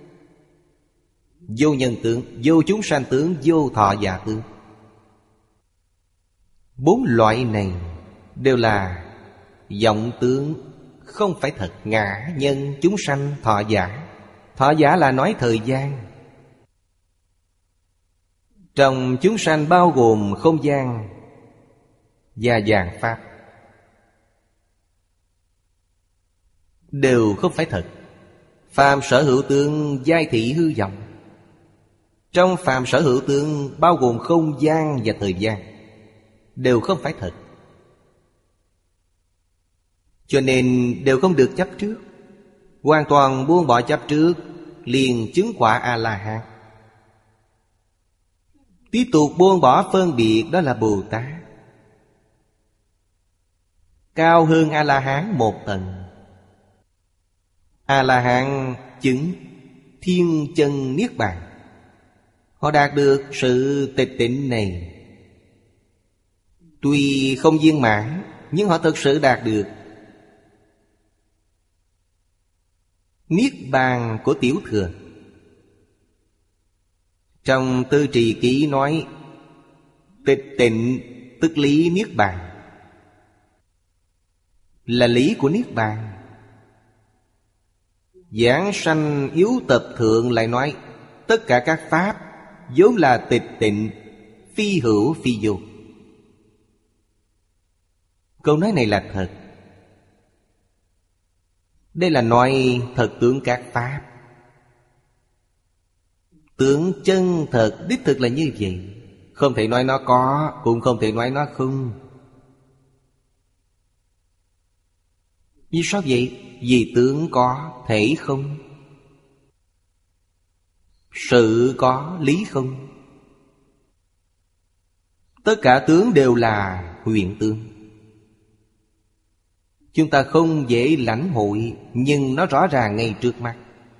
vô nhân tướng, vô chúng sanh tướng, vô thọ giả tướng. Bốn loại này đều là vọng tướng, không phải thật. Ngã, nhân, chúng sanh, thọ giả. Thọ giả là nói thời gian. Trong chúng sanh bao gồm không gian và vạn pháp, đều không phải thật. Phàm sở hữu tướng giai thị hư vọng. Trong phàm sở hữu tướng bao gồm không gian và thời gian, đều không phải thật. Cho nên đều không được chấp trước. Hoàn toàn buông bỏ chấp trước, liền chứng quả A-la-hán. Tiếp tục buông bỏ phân biệt, đó là Bồ Tát. Cao hơn A-la-hán một tầng. A-la-hán chứng thiên chân niết bàn. Họ đạt được sự tịch tịnh này. Tuy không viên mãn, nhưng họ thực sự đạt được niết bàn của Tiểu Thừa. Trong Tư Trì Ký nói tịch tịnh tức lý niết bàn, là lý của niết bàn. Giảng sanh yếu tập thượng lại nói tất cả các pháp vốn là tịch tịnh, phi hữu phi vô. Câu nói này là thật. Đây là nói thật tướng các pháp. Tướng chân thật đích thực là như vậy. Không thể nói nó có, cũng không thể nói nó không. Vì sao vậy? Vì tướng có, thể không. Sự có, lý không. Tất cả tướng đều là huyền tướng. Chúng ta không dễ lãnh hội, nhưng nó rõ ràng ngay trước mắt.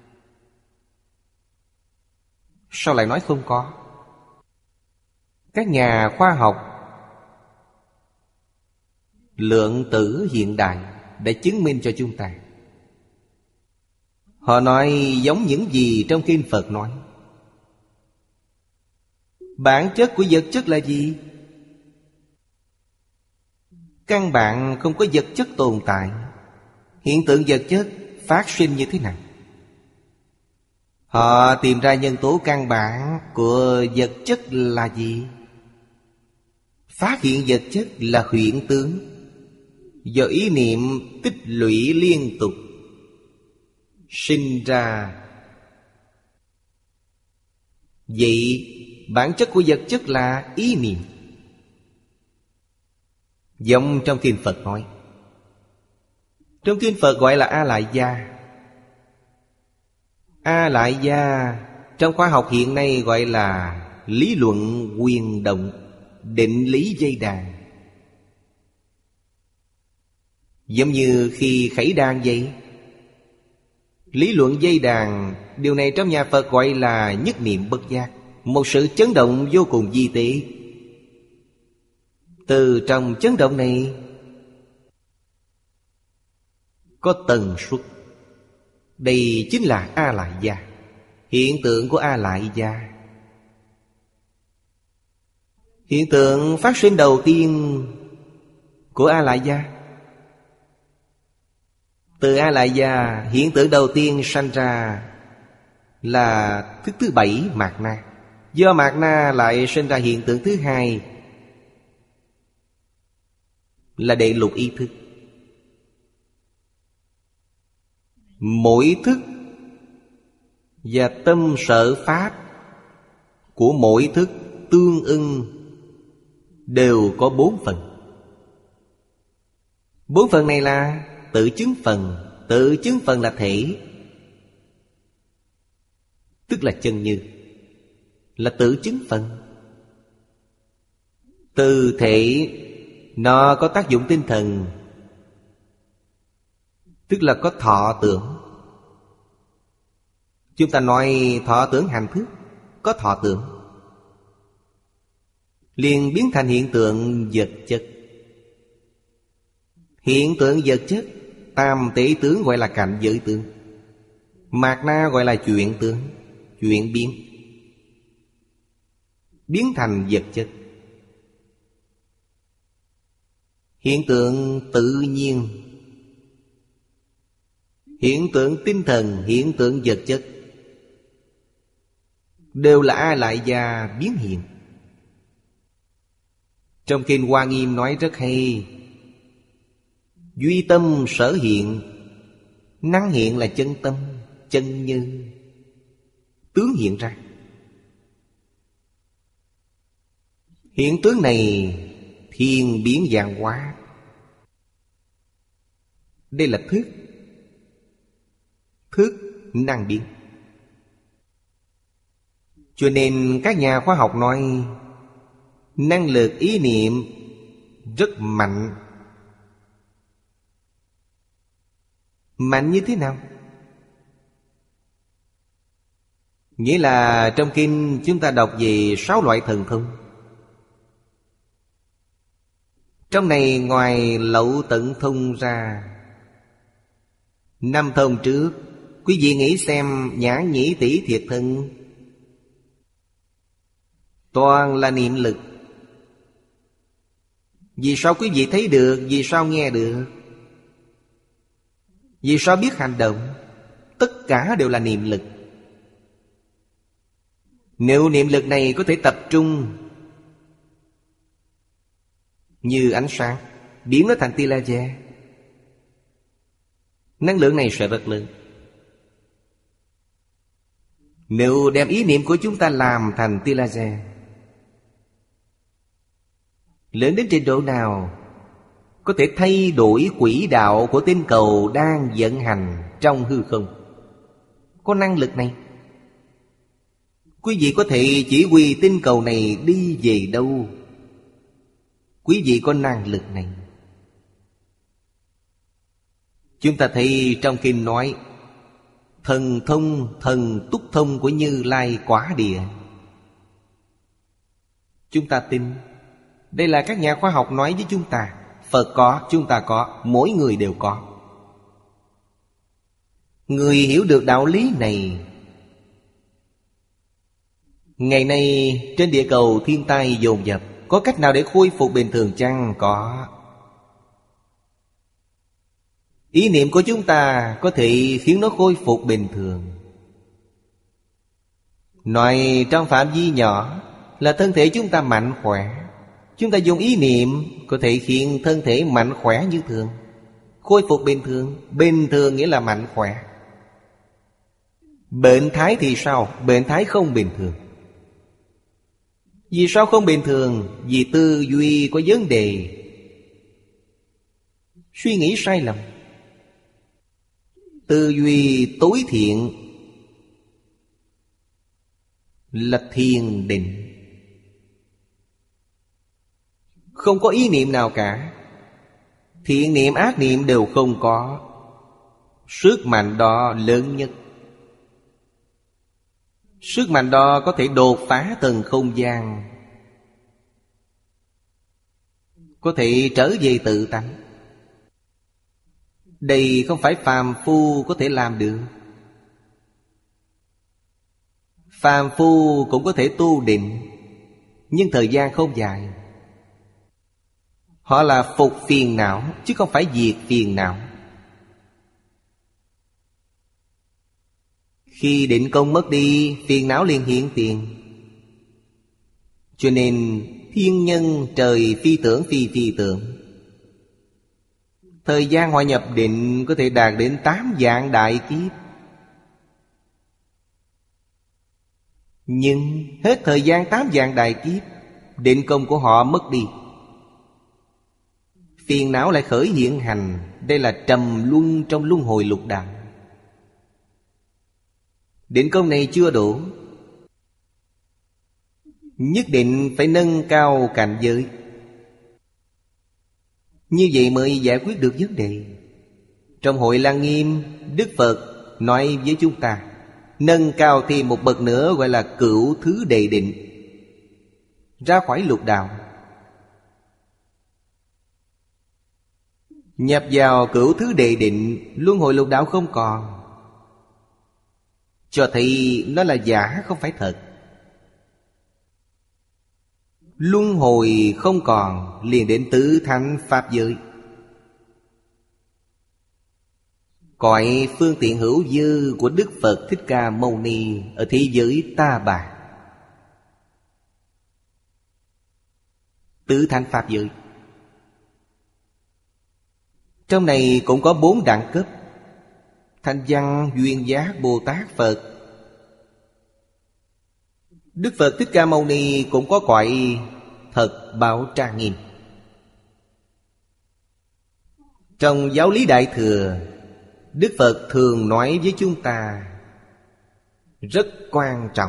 Sao lại nói không có? Các nhà khoa học lượng tử hiện đại đã chứng minh cho chúng ta. Họ nói giống những gì trong Kinh Phật nói. Bản chất của vật chất là gì? Căn bản không có vật chất tồn tại. Hiện tượng vật chất phát sinh như thế nào? Họ tìm ra nhân tố căn bản của vật chất là gì? Phát hiện vật chất là huyễn tướng, do ý niệm tích lũy liên tục sinh ra. Vậy bản chất của vật chất là ý niệm. Giống trong Kinh Phật nói. Trong Kinh Phật gọi là A-lại gia. A-lại gia trong khoa học hiện nay gọi là lý luận quyền động, định lý dây đàn. Giống như khi khẩy đàn vậy. Lý luận dây đàn, điều này trong nhà Phật gọi là nhất niệm bất giác. Một sự chấn động vô cùng vi tế. Từ trong chấn động này có tần suất. Đây chính là A-lại gia, hiện tượng của A-lại gia. Hiện tượng phát sinh đầu tiên của A-lại gia. Từ A-lại gia, hiện tượng đầu tiên sanh ra là thức thứ bảy mạt na. Do mạt na lại sinh ra hiện tượng thứ hai là đệ lục ý thức. Mỗi thức và tâm sở pháp của mỗi thức tương ưng đều có bốn phần. Bốn phần này là tự chứng phần. Tự chứng phần là thể, tức là chân như, là tự chứng phần. Từ thể nó có tác dụng tinh thần, tức là có thọ tưởng. Chúng ta nói thọ tưởng hành thức, có thọ tưởng liền biến thành hiện tượng vật chất. Hiện tượng vật chất, tam tế tướng gọi là cảnh giới tướng, mạt na gọi là chuyện tướng, chuyện biến, biến thành vật chất. Hiện tượng tự nhiên, hiện tượng tinh thần, hiện tượng vật chất đều là A Lại Gia biến hiện. Trong Kinh Hoa Nghiêm nói rất hay: duy tâm sở hiện, năng hiện là chân tâm, chân như, tướng hiện ra. Hiện tướng này thiên biến vạn hóa. Đây là thức, thức năng biến. Cho nên các nhà khoa học nói năng lực ý niệm rất mạnh. Mạnh như thế nào? Nghĩa là trong kinh chúng ta đọc về sáu loại thần thông. Trong này ngoài lậu tận thông ra, năm thông trước quý vị nghĩ xem, nhãn nhĩ tỷ thiệt thân toàn là niệm lực. Vì sao quý vị thấy được? Vì sao nghe được? Vì sao biết hành động? Tất cả đều là niệm lực. Nếu niệm lực này có thể tập trung như ánh sáng, biến nó thành tia laser, năng lượng này sẽ rất lớn. Nếu đem ý niệm của chúng ta làm thành tia laser, lớn đến trình độ nào? Có thể thay đổi quỹ đạo của tinh cầu đang vận hành trong hư không. Có năng lực này, quý vị có thể chỉ huy tinh cầu này đi về đâu. Quý vị có năng lực này. Chúng ta thấy trong kinh nói thần thông, thần túc thông của Như Lai Quả Địa. Chúng ta tin. Đây là các nhà khoa học nói với chúng ta. Phật có, chúng ta có, mỗi người đều có. Người hiểu được đạo lý này, ngày nay trên địa cầu thiên tai dồn dập, có cách nào để khôi phục bình thường chăng? Có. Ý niệm của chúng ta có thể khiến nó khôi phục bình thường. Nói trong phạm vi nhỏ là thân thể chúng ta mạnh khỏe. Chúng ta dùng ý niệm có thể khiến thân thể mạnh khỏe như thường, khôi phục bình thường. Bình thường nghĩa là mạnh khỏe. Bệnh thái thì sao? Bệnh thái không bình thường. Vì sao không bình thường? Vì tư duy có vấn đề, suy nghĩ sai lầm. Tư duy tối thiện là thiền định, không có ý niệm nào cả. Thiện niệm ác niệm đều không có. Sức mạnh đó lớn nhất. Sức mạnh đó có thể đột phá tầng không gian, có thể trở về tự tánh. Đây không phải phàm phu có thể làm được. Phàm phu cũng có thể tu định, nhưng thời gian không dài. Họ là phục phiền não, chứ không phải diệt phiền não. Khi định công mất đi, phiền não liền hiện tiền. Cho nên thiên nhân trời phi tưởng phi phi tưởng. Thời gian họ nhập định có thể đạt đến tám vạn đại kiếp. Nhưng hết thời gian tám vạn đại kiếp, định công của họ mất đi. Phiền não lại khởi hiện hành. Đây là trầm luân trong luân hồi lục đạo. Định công này chưa đủ, nhất định phải nâng cao cảnh giới. Như vậy mới giải quyết được vấn đề. Trong Hội Lăng Nghiêm, Đức Phật nói với chúng ta, nâng cao thêm một bậc nữa, gọi là cửu thứ đệ định, ra khỏi lục đạo, nhập vào cửu thứ đệ định, luân hồi lục đạo không còn. Cho thấy nó là giả, không phải thật. Luân hồi không còn, liền đến tứ thánh pháp giới, cõi phương tiện hữu dư của Đức Phật Thích Ca Mâu Ni ở thế giới Ta Bà. Tứ thánh pháp giới. Trong này cũng có bốn đẳng cấp: Thanh Văn, Duyên Giác, Bồ Tát, Phật. Đức Phật Thích Ca Mâu Ni cũng có cõi Thật Bảo Trang Nghiêm. Trong giáo lý Đại Thừa, Đức Phật thường nói với chúng ta rất quan trọng.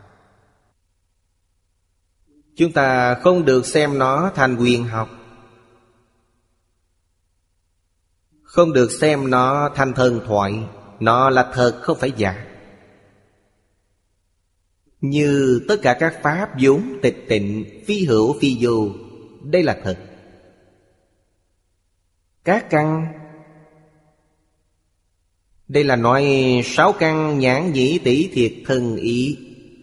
Chúng ta không được xem nó thành huyền học, không được xem nó thành thần thoại. Nó là thật, không phải giả. Như tất cả các pháp vốn tịch tịnh, phi hữu phi vô, đây là thật. Các căn, đây là nói sáu căn nhãn nhĩ tỷ thiệt thân ý.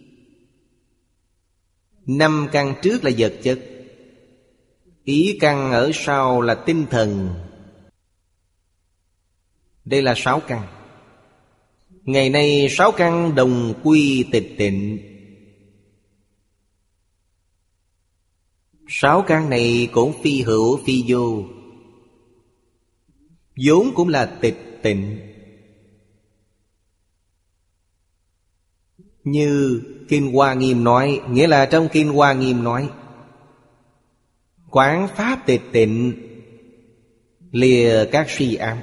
Năm căn trước là vật chất, ý căn ở sau là tinh thần. Đây là sáu căn. Ngày nay sáu căn đồng quy tịch tịnh. Sáu căn này cũng phi hữu phi vô, vốn cũng là tịch tịnh. Như Kinh Hoa Nghiêm nói, nghĩa là trong Kinh Hoa Nghiêm nói, quán pháp tịch tịnh, lìa các suy ám.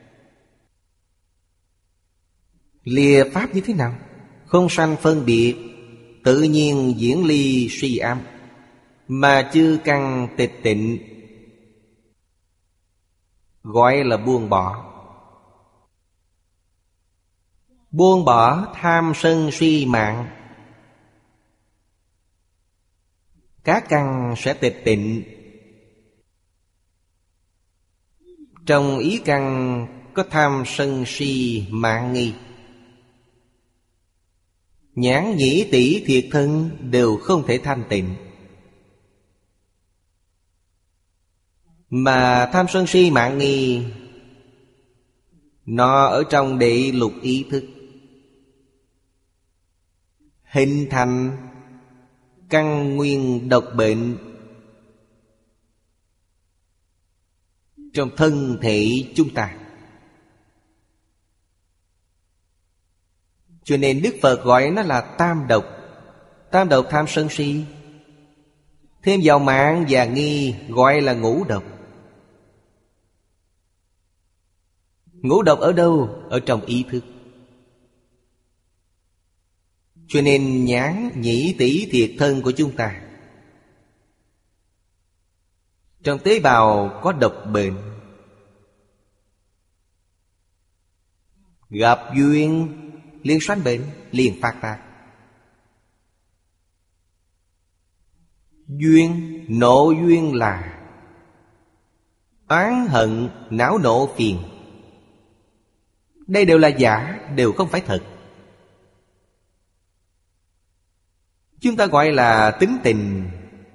Lìa pháp như thế nào? Không sanh phân biệt, tự nhiên diễn ly suy ám, mà chư căn tịch tịnh, gọi là buông bỏ. Buông bỏ tham sân si mạng, các căn sẽ tịch tịnh. Trong ý căn có tham sân si mạng nghi, nhãn nhĩ tỷ thiệt thân đều không thể thanh tịnh. Mà tham sân si mạng nghi, nó ở trong đệ lục ý thức, hình thành căn nguyên độc bệnh trong thân thể chúng ta. Cho nên Đức Phật gọi nó là tam độc. Tam độc tham sân si, thêm vào mạng và nghi gọi là ngũ độc. Ngũ độc ở đâu? Ở trong ý thức. Cho nên nhãn nhĩ tỷ thiệt thân của chúng ta, trong tế bào có độc bệnh. Gặp duyên liền sanh bệnh, liền phát tác. Duyên, nộ duyên là oán hận, não nộ phiền. Đây đều là giả, đều không phải thật. Chúng ta gọi là tính tình,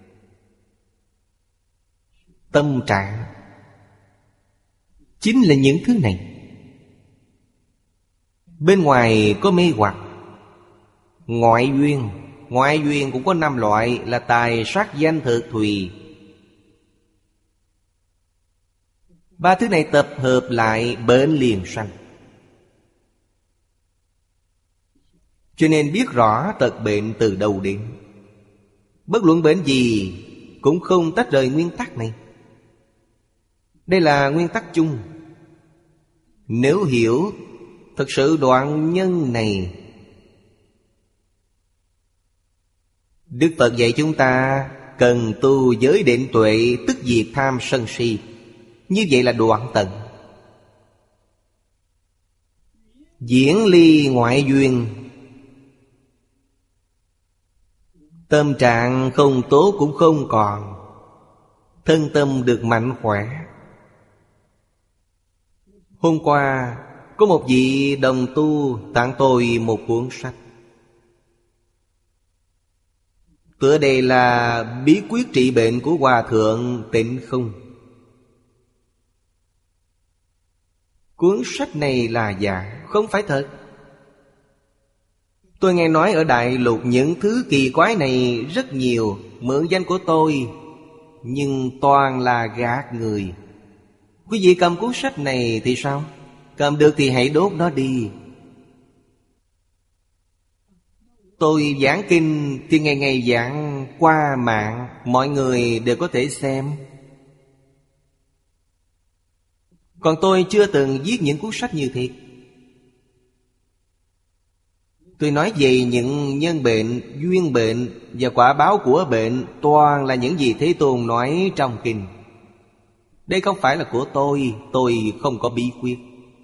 tâm trạng. Chính là những thứ này. Bên ngoài có mê hoặc, ngoại duyên. Ngoại duyên cũng có năm loại là tài, sắc, danh, thực, thùy. Ba thứ này tập hợp lại bệnh liền sanh. Cho nên biết rõ tật bệnh từ đâu đến. Bất luận bệnh gì cũng không tách rời nguyên tắc này. Đây là nguyên tắc chung. Nếu hiểu thực sự đoạn nhân này, Đức Phật dạy chúng ta cần tu giới định tuệ, tức diệt tham sân si. Như vậy là đoạn tận. Diễn ly ngoại duyên. Tâm trạng không tốt cũng không còn, thân tâm được mạnh khỏe. Hôm qua có một vị đồng tu tặng tôi một cuốn sách. Tựa đề là Bí quyết trị bệnh của Hòa Thượng Tịnh Không. Cuốn sách này là giả, không phải thật. Tôi nghe nói ở Đại Lục những thứ kỳ quái này rất nhiều, mượn danh của tôi, nhưng toàn là gạt người. Quý vị cầm cuốn sách này thì sao? Cầm được thì hãy đốt nó đi. Tôi giảng kinh thì ngày ngày giảng qua mạng, mọi người đều có thể xem. Còn tôi chưa từng viết những cuốn sách như thế. Tôi nói về những nhân bệnh, duyên bệnh và quả báo của bệnh, toàn là những gì Thế Tôn nói trong kinh. Đây không phải là của tôi, tôi không có bí quyết.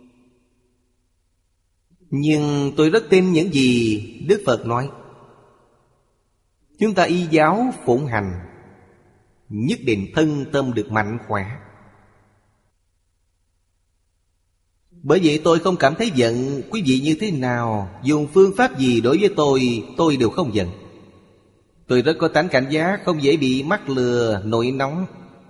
Nhưng tôi rất tin những gì Đức Phật nói. Chúng ta y giáo phụng hành, nhất định thân tâm được mạnh khỏe. Bởi vậy tôi không cảm thấy giận. Quý vị như thế nào, dùng phương pháp gì đối với tôi, tôi đều không giận. Tôi rất có tánh cảnh giác, không dễ bị mắc lừa, nổi nóng.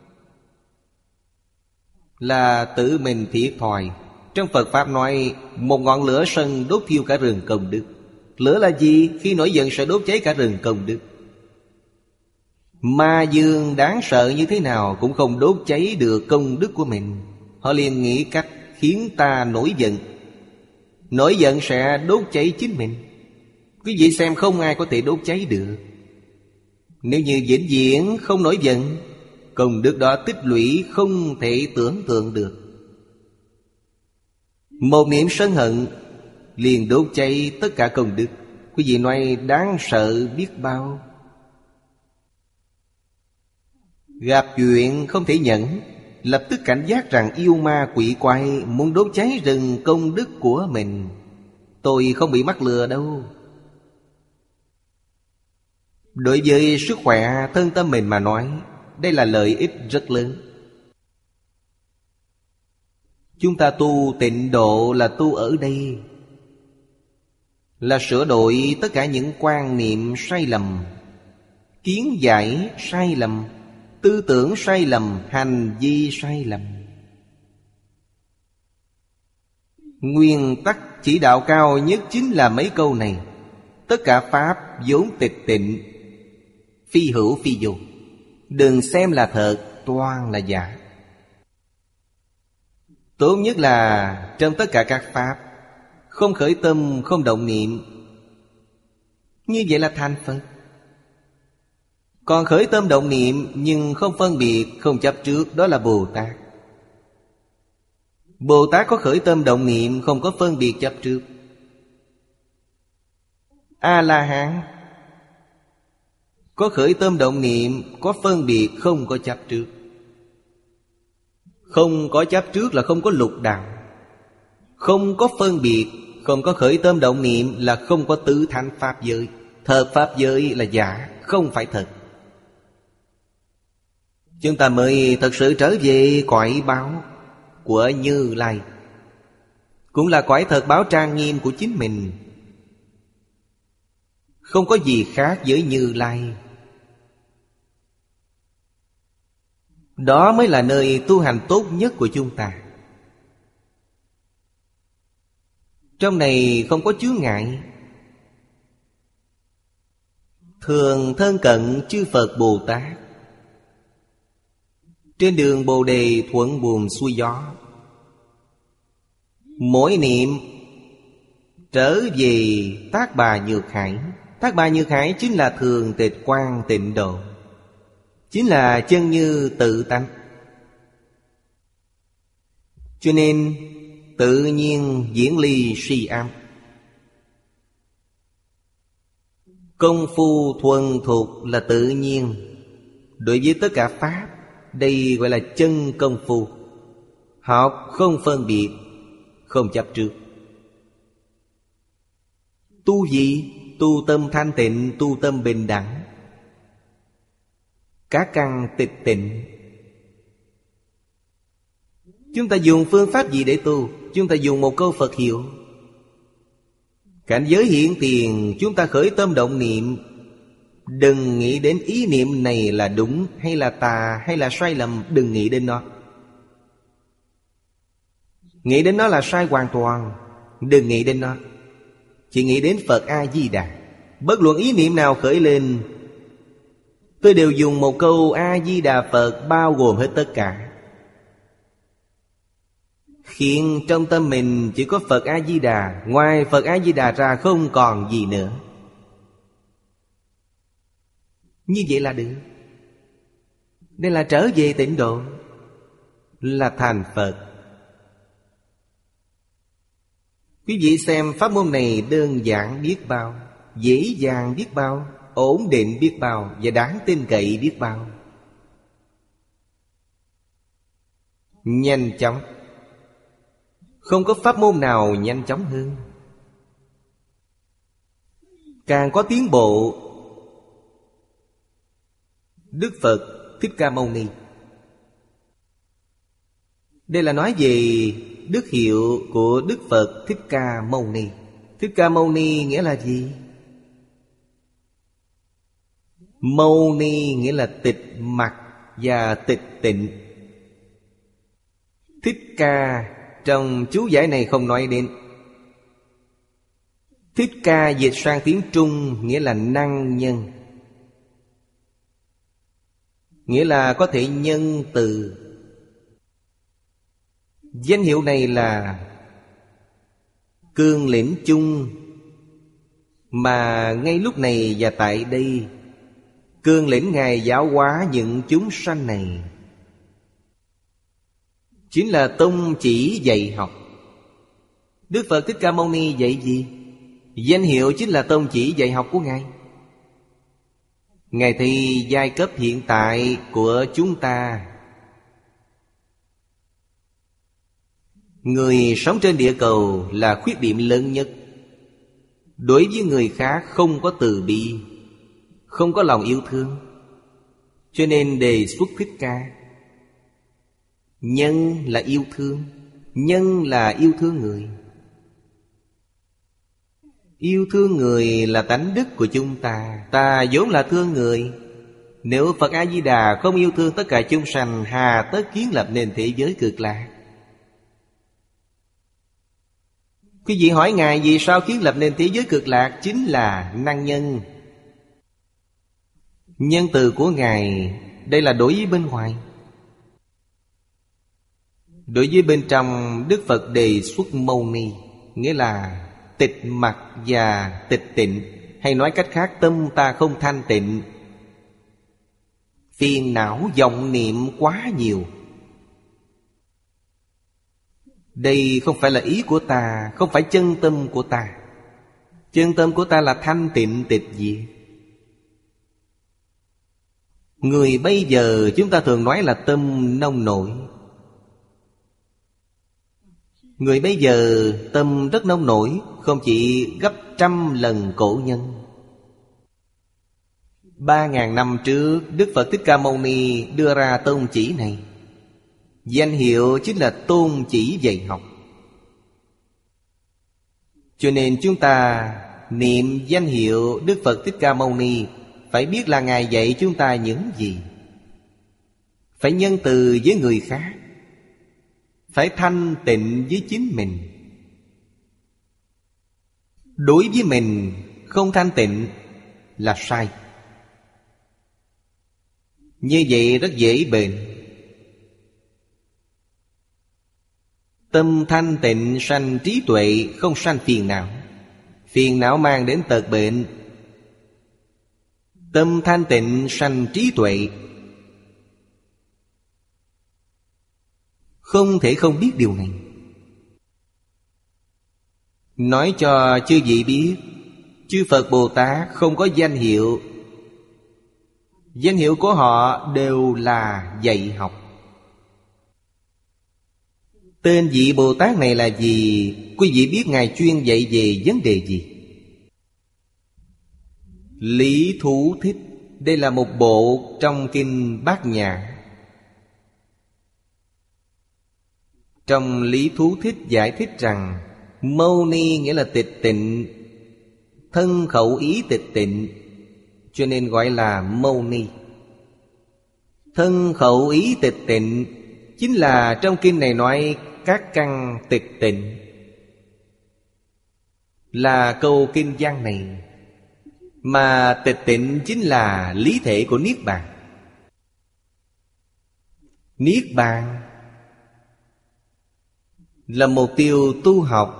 Là tự mình thiệt thòi. Trong Phật Pháp nói, một ngọn lửa sân đốt thiêu cả rừng công đức. Lửa là gì? Khi nổi giận sẽ đốt cháy cả rừng công đức. Ma dương đáng sợ như thế nào cũng không đốt cháy được công đức của mình. Họ liền nghĩ cách khiến ta nổi giận. Nổi giận sẽ đốt cháy chính mình. Quý vị xem không ai có thể đốt cháy được. Nếu như vĩnh viễn không nổi giận, công đức đó tích lũy không thể tưởng tượng được. Một niệm sân hận liền đốt cháy tất cả công đức. Quý vị nói đáng sợ biết bao. Gặp chuyện không thể nhẫn, lập tức cảnh giác rằng yêu ma quỷ quái muốn đốt cháy rừng công đức của mình. Tôi không bị mắc lừa đâu. Đối với sức khỏe thân tâm mình mà nói, đây là lợi ích rất lớn. Chúng ta tu tịnh độ là tu ở đây, là sửa đổi tất cả những quan niệm sai lầm, kiến giải sai lầm, tư tưởng sai lầm, hành vi sai lầm. Nguyên tắc chỉ đạo cao nhất chính là mấy câu này. Tất cả pháp vốn tịch tịnh, phi hữu phi vô. Đừng xem là thật, toàn là giả. Tốt nhất là trong tất cả các pháp không khởi tâm, không động niệm. Như vậy là thành Phật. Còn khởi tâm động niệm nhưng không phân biệt, không chấp trước, đó là Bồ Tát. Bồ Tát có khởi tâm động niệm, không có phân biệt chấp trước. A-la-hán có khởi tâm động niệm, có phân biệt, không có chấp trước. Không có chấp trước là không có lục đạo. Không có phân biệt, không có khởi tâm động niệm là không có tứ thánh pháp giới. Thật pháp giới là giả, không phải thật. Chúng ta mới thật sự trở về cõi báo của Như Lai, cũng là cõi thật báo trang nghiêm của chính mình. Không có gì khác với Như Lai. Đó mới là nơi tu hành tốt nhất của chúng ta. Trong này không có chướng ngại. Thường thân cận chư Phật Bồ Tát. Trên đường Bồ Đề thuận buồm xuôi gió. Mỗi niệm trở về Tác Bà Nhược Hải. Tác Bà Nhược Hải chính là thường tịch quan tịnh độ, chính là chân như tự tánh. Cho nên tự nhiên diễn ly si ám. Công phu thuần thục là tự nhiên. Đối với tất cả pháp, đây gọi là chân công phu. Học không phân biệt, không chấp trước. Tu gì? Tu tâm thanh tịnh, tu tâm bình đẳng. Các căn tịch tịnh. Chúng ta dùng phương pháp gì để tu? Chúng ta dùng một câu Phật hiệu. Cảnh giới hiện tiền, chúng ta khởi tâm động niệm, đừng nghĩ đến ý niệm này là đúng hay là tà hay là sai lầm. Đừng nghĩ đến nó. Nghĩ đến nó là sai hoàn toàn. Đừng nghĩ đến nó. Chỉ nghĩ đến Phật A-di-đà. Bất luận ý niệm nào khởi lên, tôi đều dùng một câu A-di-đà Phật bao gồm hết tất cả, khiến trong tâm mình chỉ có Phật A-di-đà. Ngoài Phật A-di-đà ra không còn gì nữa. Như vậy là được. Đây là trở về tịnh độ, là thành Phật. Quý vị xem pháp môn này đơn giản biết bao, dễ dàng biết bao, ổn định biết bao, và đáng tin cậy biết bao. Nhanh chóng. Không có pháp môn nào nhanh chóng hơn. Càng có tiến bộ. Đức Phật Thích Ca Mâu Ni, đây là nói về đức hiệu của Đức Phật Thích Ca Mâu Ni. Thích Ca Mâu Ni nghĩa là gì? Mâu Ni nghĩa là tịch mặc và tịch tịnh. Thích Ca trong chú giải này không nói đến. Thích Ca dịch sang tiếng Trung nghĩa là năng nhân, nghĩa là có thể nhân từ. Danh hiệu này là cương lĩnh chung, mà ngay lúc này và tại đây, cương lĩnh Ngài giáo hóa những chúng sanh này, chính là tông chỉ dạy học. Đức Phật Thích Ca Mâu Ni dạy gì? Danh hiệu chính là tông chỉ dạy học của Ngài. Ngài thì giai cấp hiện tại của chúng ta, người sống trên địa cầu là khuyết điểm lớn nhất. Đối với người khác không có từ bi, không có lòng yêu thương, cho nên đề xuất Thích Ca. Nhân là yêu thương. Nhân là yêu thương người. Yêu thương người là tánh đức của chúng ta. Ta vốn là thương người. Nếu Phật A-di-đà không yêu thương tất cả chúng sanh, hà tất kiến lập nên thế giới cực lạc? Quý vị hỏi Ngài vì sao kiến lập nên thế giới cực lạc? Chính là năng nhân. Nhân từ của Ngài, đây là đối với bên ngoài. Đối với bên trong, Đức Phật đề xuất Mâu Ni, nghĩa là tịch mặc và tịch tịnh. Hay nói cách khác, tâm ta không thanh tịnh, phiền não vọng niệm quá nhiều. Đây không phải là ý của ta, không phải chân tâm của ta. Chân tâm của ta là thanh tịnh tịch diệt. Người bây giờ chúng ta thường nói là tâm nông nổi. Người bây giờ tâm rất nông nổi, không chỉ gấp trăm lần cổ nhân. Ba ngàn năm trước, Đức Phật Thích Ca Mâu Ni đưa ra tôn chỉ này. Danh hiệu chính là tôn chỉ dạy học. Cho nên chúng ta niệm danh hiệu Đức Phật Thích Ca Mâu Ni, phải biết là Ngài dạy chúng ta những gì. Phải nhân từ với người khác, phải thanh tịnh với chính mình. Đối với mình không thanh tịnh là sai. Như vậy rất dễ bệnh. Tâm thanh tịnh sanh trí tuệ, không sanh phiền não. Phiền não mang đến tật bệnh. Tâm thanh tịnh sanh trí tuệ. không thể không biết điều này. Nói cho chư vị biết, chư Phật Bồ Tát không có danh hiệu. Danh hiệu của họ đều là dạy học. Tên vị Bồ Tát này là gì? Quý vị biết Ngài chuyên dạy về vấn đề gì? Lý Thú Thích. Đây là một bộ trong Kinh Bát Nhã. Trong Lý Thú Thích giải thích rằng Mâu Ni nghĩa là tịch tịnh, thân khẩu ý tịch tịnh, cho nên gọi là Mâu Ni. Thân khẩu ý tịch tịnh chính là trong kinh này nói các căn tịch tịnh. Là câu kinh văn này. Mà tịch tịnh chính là lý thể của Niết Bàn. Niết Bàn là mục tiêu tu học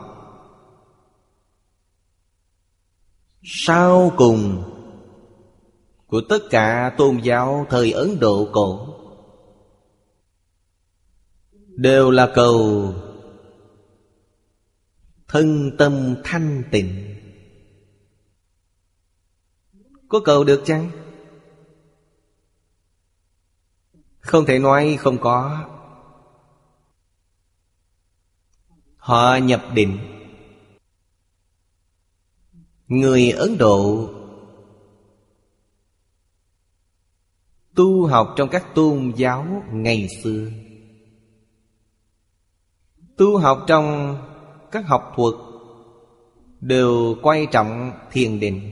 sau cùng của tất cả tôn giáo thời Ấn Độ cổ, đều là cầu thân tâm thanh tịnh. Có cầu được chăng? Không thể nói không có. Họ nhập định. Người Ấn Độ tu học trong các tôn giáo ngày xưa, tu học trong các học thuật đều quan trọng thiền định,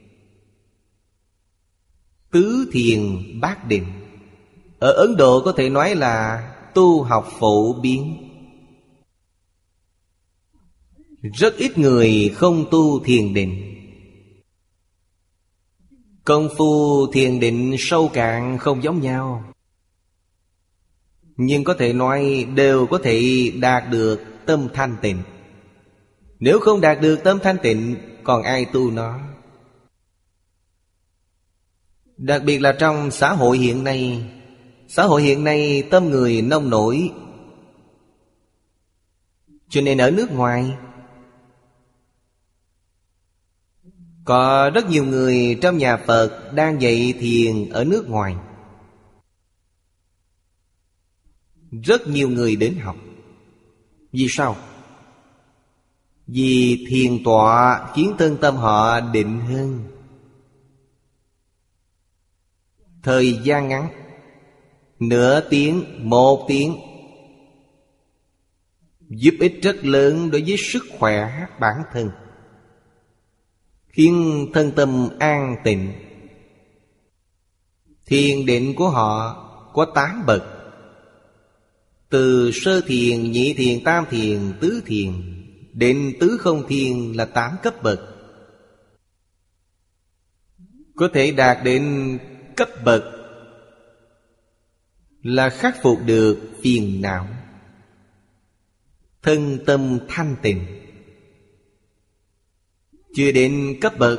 tứ thiền bát định. Ở Ấn Độ có thể nói là tu học phổ biến. Rất ít người không tu thiền định. Công phu thiền định sâu cạn không giống nhau, nhưng có thể nói đều có thể đạt được tâm thanh tịnh. Nếu không đạt được tâm thanh tịnh, còn ai tu nó? Đặc biệt là trong xã hội hiện nay. Xã hội hiện nay tâm người nông nổi, cho nên ở nước ngoài có rất nhiều người trong nhà Phật đang dạy thiền ở nước ngoài. Rất nhiều người đến học. Vì sao? Vì thiền tọa khiến thân tâm họ định hơn. Thời gian ngắn, nửa tiếng, một tiếng, giúp ích rất lớn đối với sức khỏe bản thân, khiến thân tâm an tịnh. Thiền định của họ có tám bậc. Từ sơ thiền, nhị thiền, tam thiền, tứ thiền, đến tứ không thiền là tám cấp bậc. Có thể đạt đến cấp bậc là khắc phục được phiền não, thân tâm thanh tịnh. Chưa đến cấp bậc,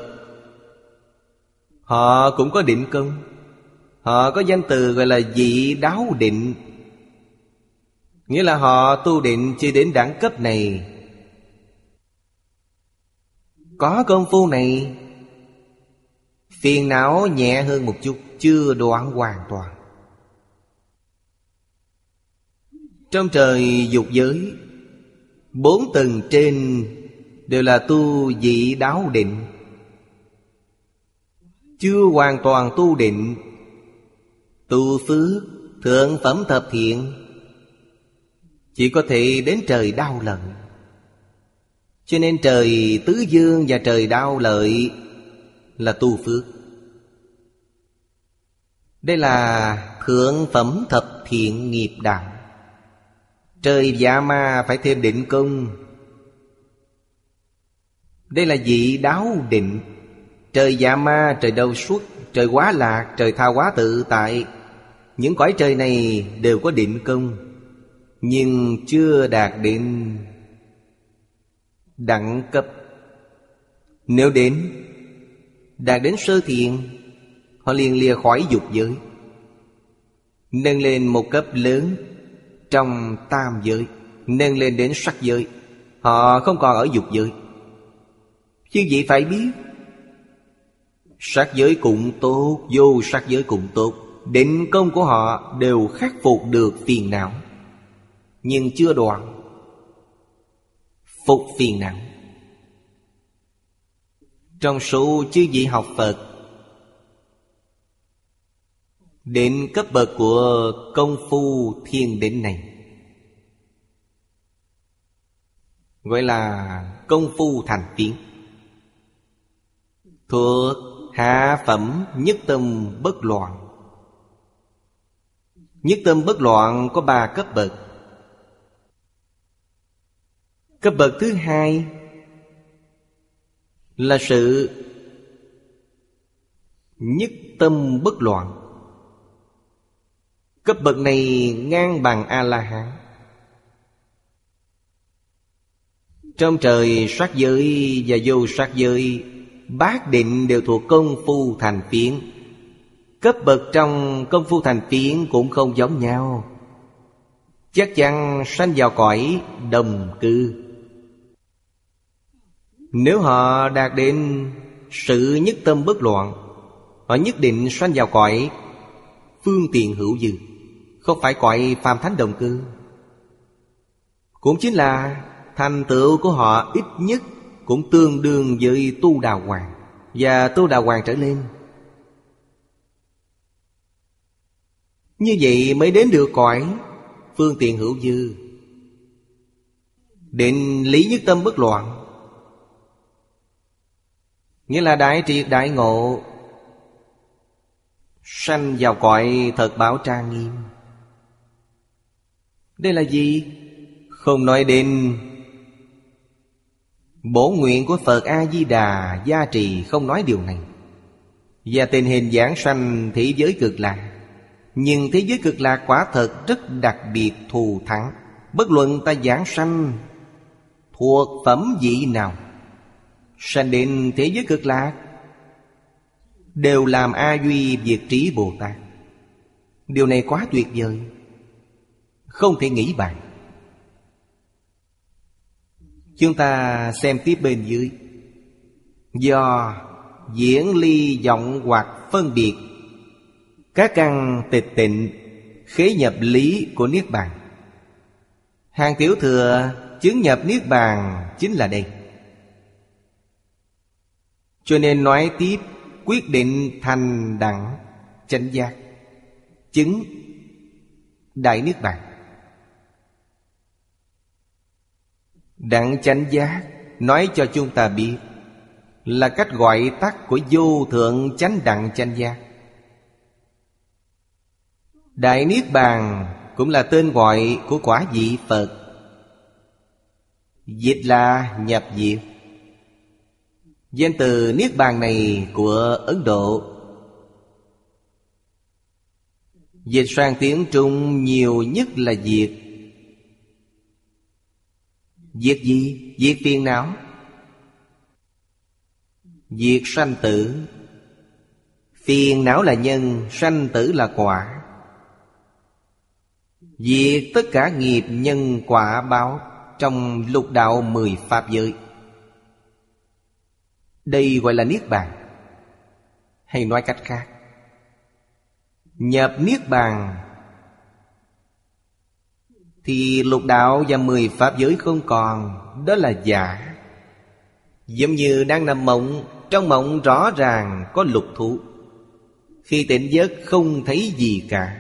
họ cũng có định công. Họ có danh từ gọi là dị đáo định, nghĩa là họ tu định chưa đến đẳng cấp này. Có công phu này, phiền não nhẹ hơn một chút, chưa đoạn hoàn toàn. Trong trời dục giới, bốn tầng trên đều là tu dị đáo định, chưa hoàn toàn tu định. Tu phước, thượng phẩm thập thiện, chỉ có thể đến trời đau lợi. Cho nên trời tứ dương và trời đau lợi là tu phước. Đây là thượng phẩm thập thiện nghiệp đạo. Trời dạ ma phải thêm định công. Đây là dị đáo định. Trời dạ ma, trời đâu xuất, trời quá lạc, trời tha hóa tự tại, những cõi trời này đều có định công, nhưng chưa đạt đến đẳng cấp. Nếu đến đạt đến sơ thiền, họ liền lìa khỏi dục giới, nâng lên một cấp lớn, trong tam giới, nâng lên đến sắc giới. Họ không còn ở dục giới. Chứ vị phải biết, sắc giới cũng tốt, vô sắc giới cũng tốt. Định công của họ đều khắc phục được phiền não, nhưng chưa đoạn phục phiền não. Trong số chư vị học Phật, đến cấp bậc của công phu thiền định này gọi là công phu thành tiến, thuộc hạ phẩm nhất tâm bất loạn. Nhất tâm bất loạn có ba cấp bậc. Cấp bậc thứ hai là sự nhất tâm bất loạn. Cấp bậc này ngang bằng A-la-hán. Trong trời sắc giới và vô sắc giới, bát định đều thuộc công phu thành phiến. Cấp bậc trong công phu thành phiến cũng không giống nhau. Chắc chắn sanh vào cõi đồng cư. Nếu họ đạt đến sự nhất tâm bất loạn, họ nhất định sanh vào cõi phương tiện hữu dư, không phải cõi phàm thánh đồng cư. Cũng chính là thành tựu của họ ít nhất cũng tương đương với Tu Đà Hoàng và Tu Đà Hoàng trở lên. Như vậy mới đến được cõi phương tiện hữu dư, định lý nhất tâm bất loạn, nghĩa là đại triệt đại ngộ, sanh vào cõi thật bảo trang nghiêm. Đây là gì? Không nói đến bổ nguyện của Phật A-di-đà gia trì, không nói điều này. Và tình hình giảng sanh thế giới cực lạc. Nhưng thế giới cực lạc quả thật rất đặc biệt thù thắng. Bất luận ta giảng sanh thuộc phẩm vị nào, sanh đến thế giới cực lạc đều làm A Duy Việt Trí Bồ Tát. Điều này quá tuyệt vời, không thể nghĩ bàn. Chúng ta xem tiếp bên dưới. Do diễn ly vọng hoặc phân biệt các căn tịch tịnh, khế nhập lý của Niết Bàn. Hàng tiểu thừa chứng nhập Niết Bàn chính là đây. Cho nên nói tiếp, quyết định thành đẳng chánh giác, chứng Đại Niết Bàn. Đẳng chánh giác nói cho chúng ta biết là cách gọi tắt của vô thượng chánh đẳng chánh giác. Đại Niết Bàn cũng là tên gọi của quả vị Phật, dịch là nhập diệt. Danh từ Niết Bàn này của Ấn Độ, dịch sang tiếng Trung nhiều nhất là diệt. Diệt gì? Diệt phiền não, diệt sanh tử. Phiền não là nhân, sanh tử là quả. Diệt tất cả nghiệp nhân quả báo trong lục đạo mười pháp giới. Đây gọi là Niết Bàn. Hay nói cách khác, nhập Niết Bàn thì lục đạo và mười pháp giới không còn. Đó là giả. Giống như đang nằm mộng, trong mộng rõ ràng có lục thú, khi tỉnh giấc không thấy gì cả.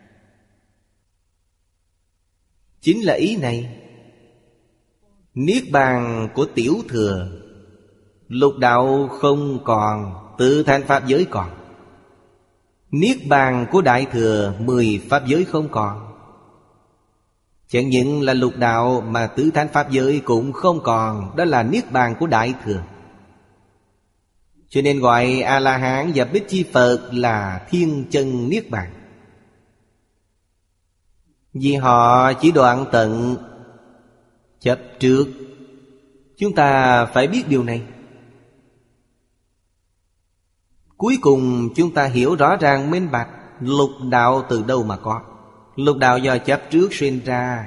Chính là ý này. Niết Bàn của tiểu thừa, lục đạo không còn, tự thành pháp giới còn. Niết Bàn của đại thừa, mười pháp giới không còn. Chẳng những là lục đạo mà tứ thánh pháp giới cũng không còn. Đó là Niết Bàn của đại thừa. Cho nên gọi A-la-hán và Bích Chi Phật là thiên chân Niết Bàn. Vì họ chỉ đoạn tận chấp trước. Chúng ta phải biết điều này. Cuối cùng chúng ta hiểu rõ ràng minh bạch lục đạo từ đâu mà có. Lục đạo do chấp trước sinh ra.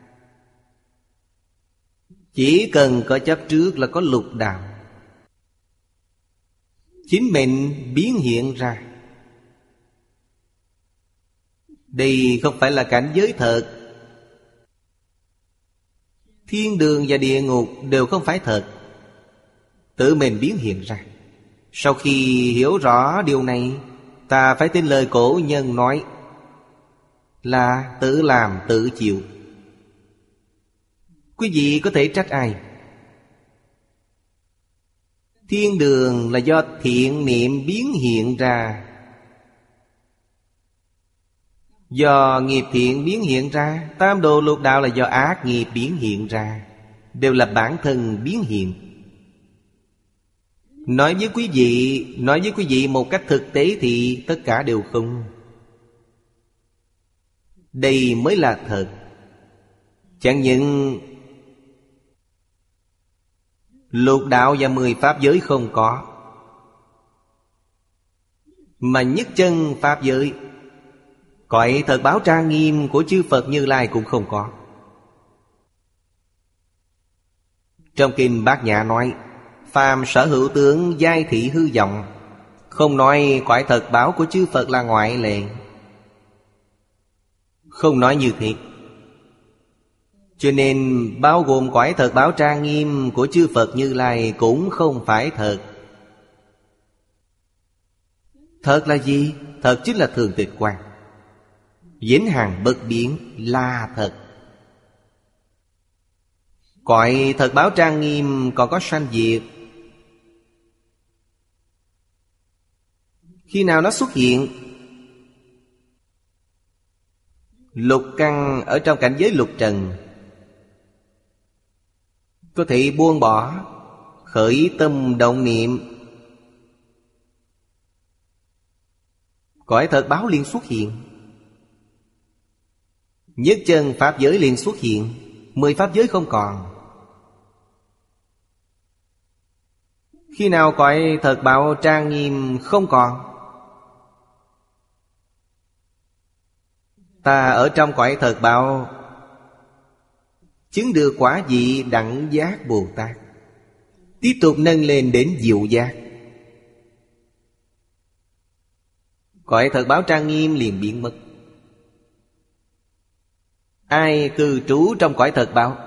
Chỉ cần có chấp trước là có lục đạo. Chính mình biến hiện ra. Đây không phải là cảnh giới thật. Thiên đường và địa ngục đều không phải thật, tự mình biến hiện ra. Sau khi hiểu rõ điều này, ta phải tin lời cổ nhân nói là tự làm tự chịu. Quý vị có thể trách ai? Thiên đường là do thiện niệm biến hiện ra, do nghiệp thiện biến hiện ra. Tam đồ lục đạo là do ác nghiệp biến hiện ra, đều là bản thân biến hiện. Nói với quý vị Nói với quý vị một cách thực tế thì tất cả đều không. Đây mới là thật. Chẳng những lục đạo và mười pháp giới không có, mà nhất chân pháp giới, cõi thật báo trang nghiêm của chư Phật Như Lai cũng không có. Trong kinh Bát Nhã nói: phàm sở hữu tướng giai thị hư vọng. Không nói cõi thật báo của chư Phật là ngoại lệ, không nói như thế. Cho nên bao gồm cõi thật báo trang nghiêm của chư Phật Như Lai cũng không phải thật. Thật là gì? Thật chính là thường tịch quang, vĩnh hằng bất biến là thật. Cõi thật báo trang nghiêm còn có sanh diệt. Khi nào nó xuất hiện? Lục căn ở trong cảnh giới lục trần có thể buông bỏ, khởi tâm động niệm, cõi thật báo liền xuất hiện. Nhất chân pháp giới liền xuất hiện. Mười pháp giới không còn. Khi nào cõi thật báo trang nghiêm không còn? Ta ở trong cõi thật báo chứng được quả vị đẳng giác Bồ Tát, tiếp tục nâng lên đến diệu giác. Cõi thật báo trang nghiêm liền biến mất. Ai cư trú trong cõi thật báo?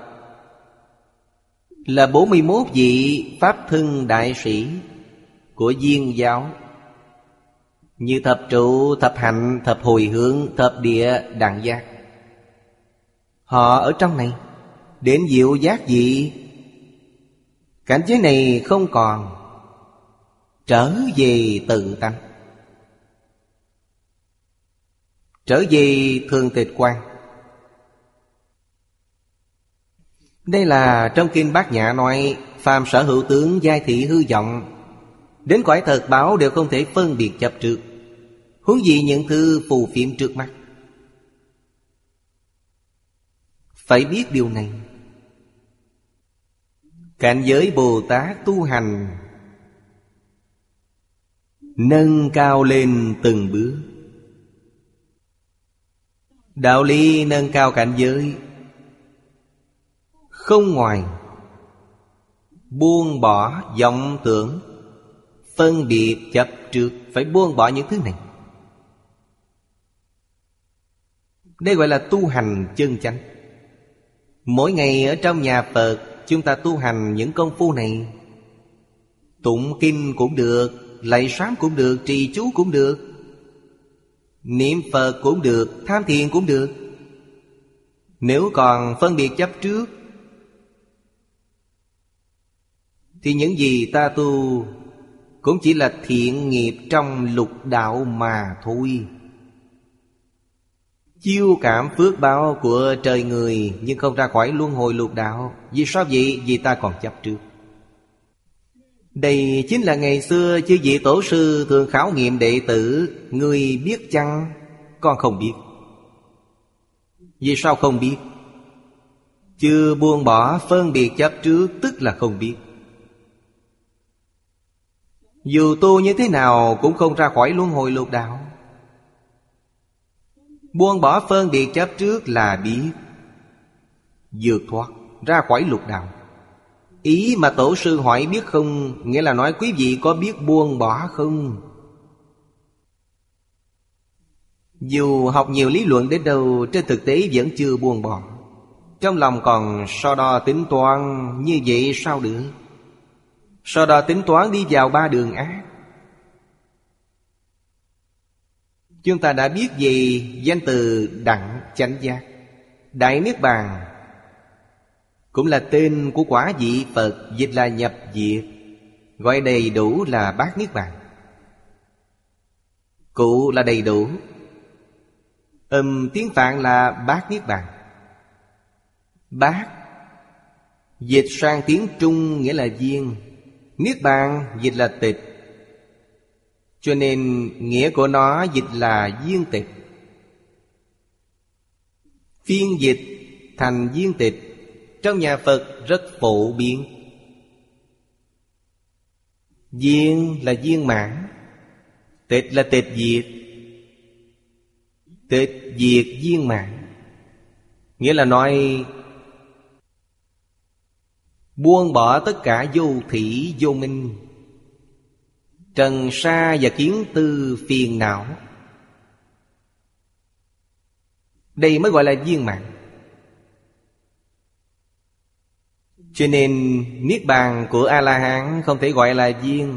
Là bốn mươi mốt vị Pháp thân đại sĩ của Viên giáo, như thập trụ, thập hạnh, thập hồi hướng, thập địa, đẳng giác. Họ ở trong này đến diệu giác vị. Cảnh giới này không còn, trở về tự tánh, trở về thường tịch quang. Đây là trong kinh Bát Nhã nói: phàm sở hữu tướng giai thị hư vọng. Đến cõi thật báo đều không thể phân biệt chấp trước, huống gì những thứ phù phiếm trước mắt. Phải biết điều này. Cảnh giới Bồ Tát tu hành nâng cao lên từng bước. Đạo lý nâng cao cảnh giới không ngoài buông bỏ vọng tưởng, phân biệt chấp trước. Phải buông bỏ những thứ này. Đây gọi là tu hành chân chánh. Mỗi ngày ở trong nhà Phật, chúng ta tu hành những công phu này. Tụng kinh cũng được, lạy sám cũng được, trì chú cũng được, niệm Phật cũng được, tham thiền cũng được. Nếu còn phân biệt chấp trước thì những gì ta tu cũng chỉ là thiện nghiệp trong lục đạo mà thôi. Chiêu cảm phước báo của trời người, nhưng không ra khỏi luân hồi lục đạo. Vì sao vậy? Vì ta còn chấp trước. Đây chính là ngày xưa chư vị tổ sư thường khảo nghiệm đệ tử: ngươi biết chăng? Con không biết. Vì sao không biết? Chưa buông bỏ phân biệt chấp trước, tức là không biết. Dù tu như thế nào cũng không ra khỏi luân hồi lục đạo. Buông bỏ phân biệt chấp trước là biết vượt thoát ra khỏi lục đạo. Ý mà tổ sư hỏi biết không, nghĩa là nói quý vị có biết buông bỏ không? Dù học nhiều lý luận đến đâu, trên thực tế vẫn chưa buông bỏ. Trong lòng còn so đo tính toán, như vậy sao được? So đo tính toán đi vào ba đường ác. Chúng ta đã biết về danh từ đặng chánh giác. Đại Niết Bàn cũng là tên của quả vị Phật, dịch là nhập diệt, gọi đầy đủ là bát Niết Bàn. Cụ là đầy đủ, âm tiếng Phạn là bát Niết Bàn. Bát dịch sang tiếng Trung nghĩa là viên, Niết Bàn dịch là tịch, cho nên nghĩa của nó dịch là viên tịch. Phiên dịch thành viên tịch trong nhà Phật rất phổ biến. Viên là viên mãn, tịch là tịch diệt. Tịch diệt viên mãn, nghĩa là nói buông bỏ tất cả vô thủy vô minh, trần sa và kiến tư phiền não. Đây mới gọi là viên mãn. Cho nên Niết Bàn của A-la-hán không thể gọi là viên.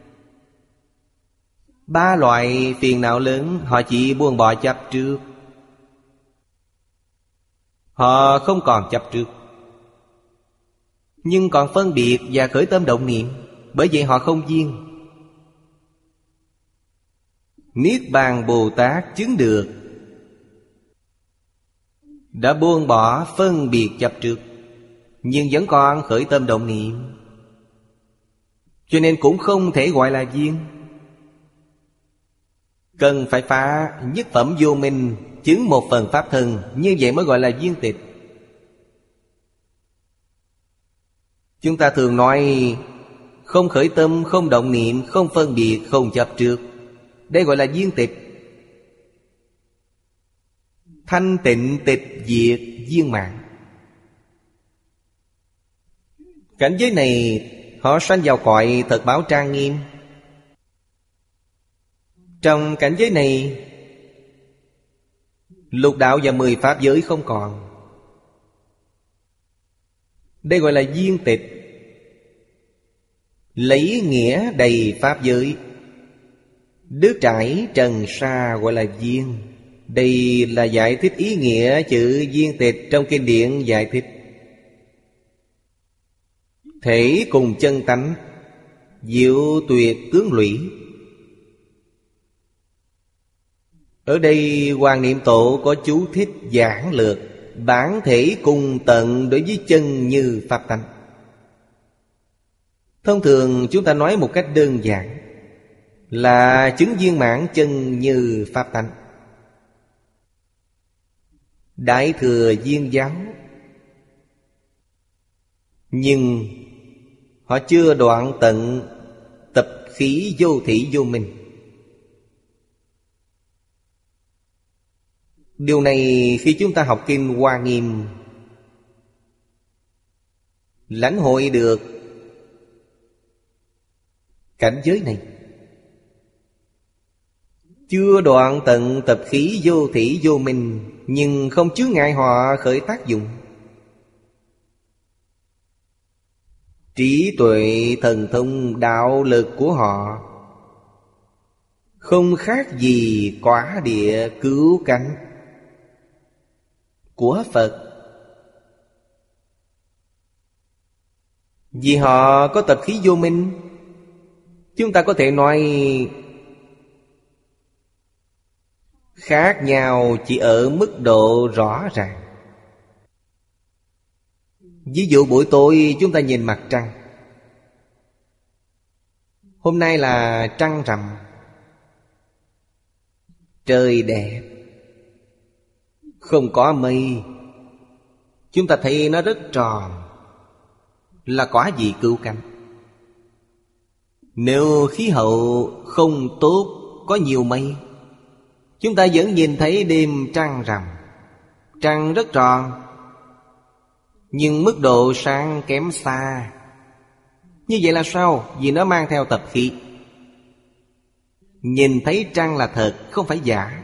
Ba loại phiền não lớn họ chỉ buông bỏ chấp trước. Họ không còn chấp trước, nhưng còn phân biệt và khởi tâm động niệm, bởi vậy họ không viên. Niết Bàn Bồ Tát chứng được đã buông bỏ phân biệt chấp trước, nhưng vẫn còn khởi tâm động niệm, cho nên cũng không thể gọi là viên. Cần phải phá nhất phẩm vô minh, chứng một phần pháp thân, như vậy mới gọi là viên tịch. Chúng ta thường nói không khởi tâm, không động niệm, không phân biệt, không chấp trước, đây gọi là viên tịch. Thanh tịnh tịch diệt viên mãn. Cảnh giới này họ sanh vào cõi thật báo trang nghiêm. Trong cảnh giới này, lục đạo và mười pháp giới không còn. Đây gọi là viên tịch. Lấy nghĩa đầy pháp giới, đứt trải trần sa gọi là viên. Đây là giải thích ý nghĩa chữ viên tịch trong kinh điển giải thích. Thể cùng chân tánh, diệu tuyệt tướng lũy. Ở đây Hoàng Niệm Tổ có chú thích giảng lược bản thể cùng tận đối với chân như pháp tánh. Thông thường chúng ta nói một cách đơn giản là chứng viên mãn chân như pháp tánh. Đại thừa viên giáo, nhưng họ chưa đoạn tận tập khí vô thủy vô minh. Điều này khi chúng ta học kinh Hoa Nghiêm lãnh hội được cảnh giới này. Chưa đoạn tận tập khí vô thủy vô minh, nhưng không chướng ngại họ khởi tác dụng. Trí tuệ thần thông đạo lực của họ không khác gì quả địa cứu cánh của Phật. Vì họ có tập khí vô minh, chúng ta có thể nói khác nhau chỉ ở mức độ rõ ràng. Ví dụ buổi tối chúng ta nhìn mặt trăng. Hôm nay là trăng rằm, trời đẹp, không có mây, chúng ta thấy nó rất tròn, là quả vị cứu cánh. Nếu khí hậu không tốt, có nhiều mây, Chúng ta vẫn nhìn thấy đêm trăng rằm. Trăng rất tròn, nhưng mức độ sáng kém xa. Như vậy là sao? Vì nó mang theo tập khí. Nhìn thấy trăng là thật, không phải giả.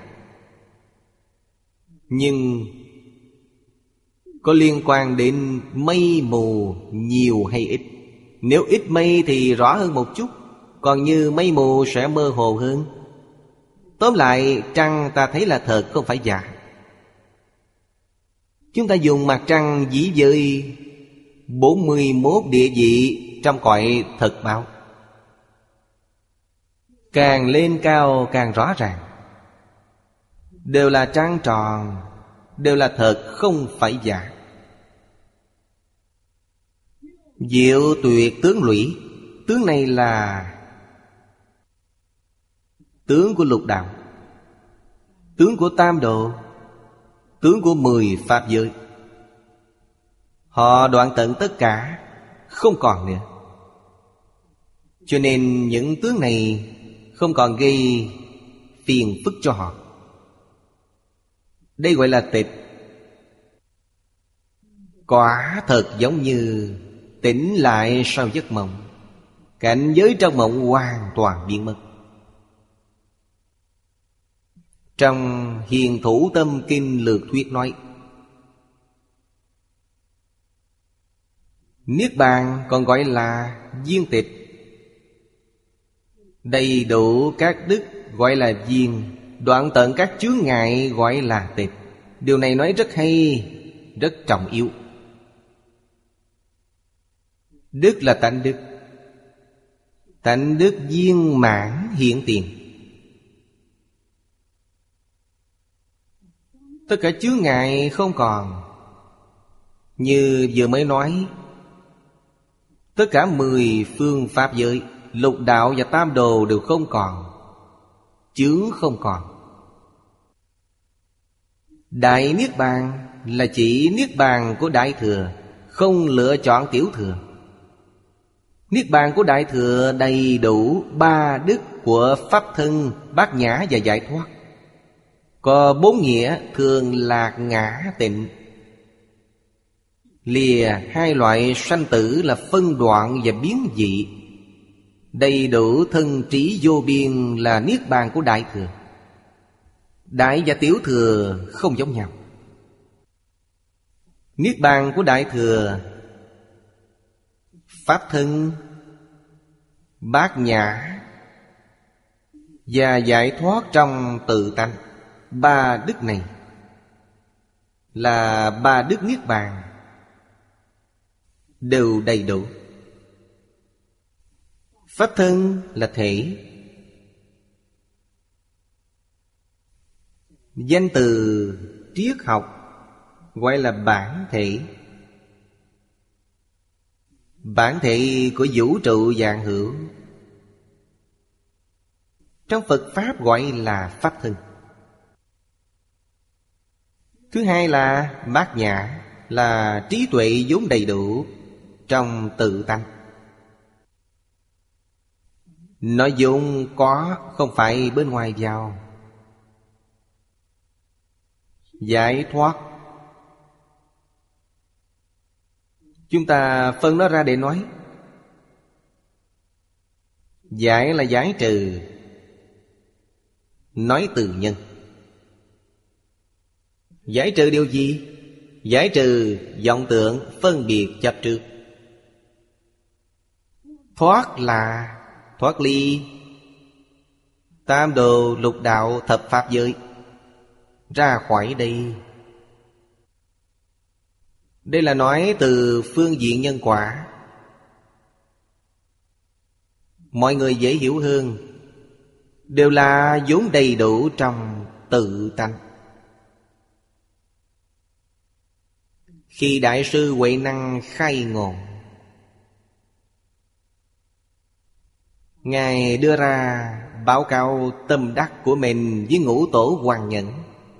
Nhưng có liên quan đến mây mù nhiều hay ít. Nếu ít mây thì rõ hơn một chút, còn như mây mù sẽ mơ hồ hơn. Tóm lại, trăng ta thấy là thật, không phải giả. Chúng ta dùng mặt trăng ví với bốn mươi mốt địa vị trong cõi thật báo. Càng lên cao càng rõ ràng. Đều là trăng tròn, đều là thật, không phải giả. Diệu tuyệt tướng lũy. Tướng này là tướng của lục đạo, tướng của tam độ, tướng của mười pháp giới. Họ đoạn tận tất cả, không còn nữa. Cho nên những tướng này không còn gây phiền phức cho họ. Đây gọi là tịch. Quả thật giống như tỉnh lại sau giấc mộng. Cảnh giới trong mộng hoàn toàn biến mất. Trong Hiền Thủ Tâm Kinh Lược Thuyết nói, Niết Bàn còn gọi là viên tịch. Đầy đủ các đức gọi là viên, đoạn tận các chướng ngại gọi là tịch. Điều này nói rất hay, rất trọng yếu. Đức là tánh đức. Tánh đức viên mãn hiện tiền. Tất cả chướng ngại không còn. Như vừa mới nói, tất cả mười phương pháp giới, lục đạo và tam đồ đều không còn. Chướng không còn. Đại Niết Bàn là chỉ Niết Bàn của Đại Thừa, không lựa chọn Tiểu Thừa. Niết Bàn của Đại Thừa đầy đủ ba đức của Pháp Thân, Bát Nhã và Giải Thoát. Có bốn nghĩa thường lạc ngã tịnh. Lìa hai loại sanh tử là phân đoạn và biến dị. Đầy đủ thân trí vô biên là Niết Bàn của Đại Thừa. Đại và Tiểu Thừa không giống nhau. Niết Bàn của Đại Thừa, Pháp Thân, Bát Nhã và giải thoát trong tự tánh. Ba đức này là ba đức Niết Bàn, đều đầy đủ. Pháp thân là thể. Danh từ triết học gọi là bản thể. Bản thể của vũ trụ vạn hữu. Trong Phật Pháp gọi là Pháp thân. Thứ hai là Bát Nhã, là trí tuệ vốn đầy đủ trong tự tánh. Nó vốn có, không phải bên ngoài vào. Giải thoát, chúng ta phân nó ra để nói. Giải là giải trừ, nói từ nhân. Giải trừ điều gì? Giải trừ vọng tưởng phân biệt chấp trước. Thoát là thoát ly tam đồ lục đạo thập pháp giới, ra khỏi đây. Đây là nói từ phương diện nhân quả, mọi người dễ hiểu hơn. Đều là vốn đầy đủ trong tự tánh. Khi Đại sư Huệ Năng khai ngộ, Ngài đưa ra báo cáo tâm đắc của mình với ngũ tổ Hoàng Nhẫn,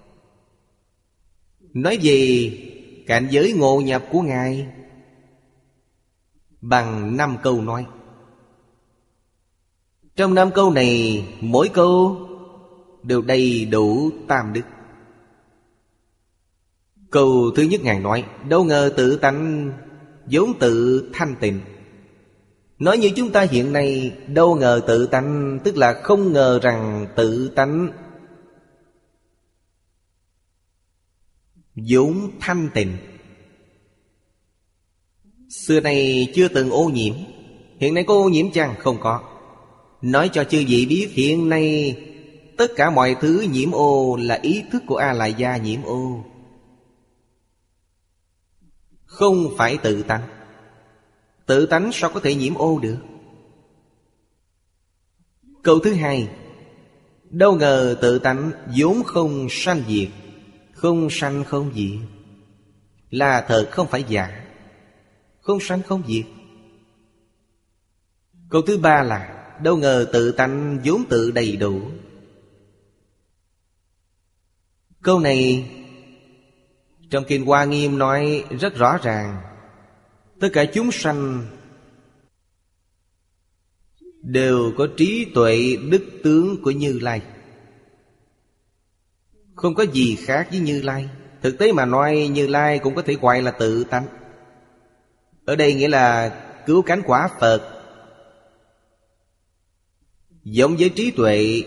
nói về cảnh giới ngộ nhập của Ngài bằng năm câu nói. Trong năm câu này, mỗi câu đều đầy đủ tam đức. Câu thứ nhất Ngài nói: đâu ngờ tự tánh vốn tự thanh tịnh. Nói như chúng ta hiện nay, đâu ngờ tự tánh, tức là không ngờ rằng tự tánh vốn thanh tịnh. Xưa nay chưa từng ô nhiễm. Hiện nay có ô nhiễm chăng? Không có. Nói cho chư vị biết, hiện nay tất cả mọi thứ nhiễm ô là ý thức của A Lại Gia nhiễm ô, không phải tự tánh. Tự tánh sao có thể nhiễm ô được? Câu thứ hai: đâu ngờ tự tánh vốn không sanh diệt. Không sanh không diệt là thật, không phải giả. Không sanh không diệt. Câu thứ ba là: đâu ngờ tự tánh vốn tự đầy đủ. Câu này trong Kinh Hoa Nghiêm nói rất rõ ràng. Tất cả chúng sanh đều có trí tuệ đức tướng của Như Lai, không có gì khác với Như Lai. Thực tế mà nói, Như Lai cũng có thể gọi là tự tánh. Ở đây nghĩa là cứu cánh quả Phật, giống với trí tuệ,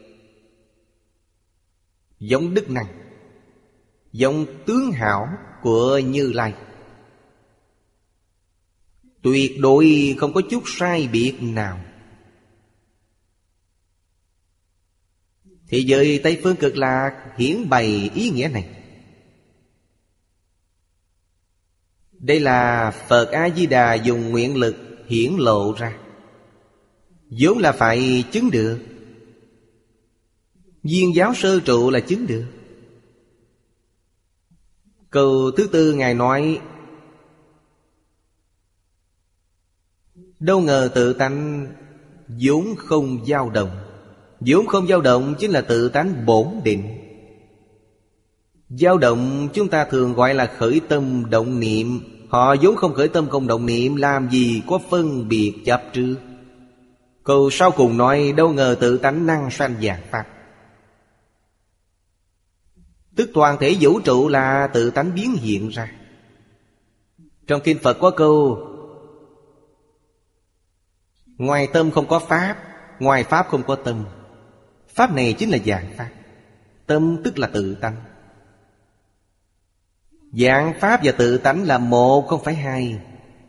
giống đức năng, giống tướng hảo của Như Lai. Tuyệt đối không có chút sai biệt nào. Thế giới Tây Phương Cực Lạc hiển bày ý nghĩa này. Đây là Phật A-di-đà dùng nguyện lực hiển lộ ra, vốn là phải chứng được. Viên giáo sơ trụ là chứng được. Câu thứ tư Ngài nói: đâu ngờ tự tánh vốn không dao động. Vốn không dao động chính là tự tánh bổn định. Dao động chúng ta thường gọi là khởi tâm động niệm. Họ vốn không khởi tâm không động niệm, làm gì có phân biệt chấp trước. Câu sau cùng nói: đâu ngờ tự tánh năng sanh vạn pháp. Tức toàn thể vũ trụ là tự tánh biến hiện ra. Trong Kinh Phật có câu: ngoài tâm không có pháp, ngoài pháp không có tâm. Pháp này chính là vạn pháp. Tâm tức là tự tánh. Vạn pháp và tự tánh là một, không phải hai.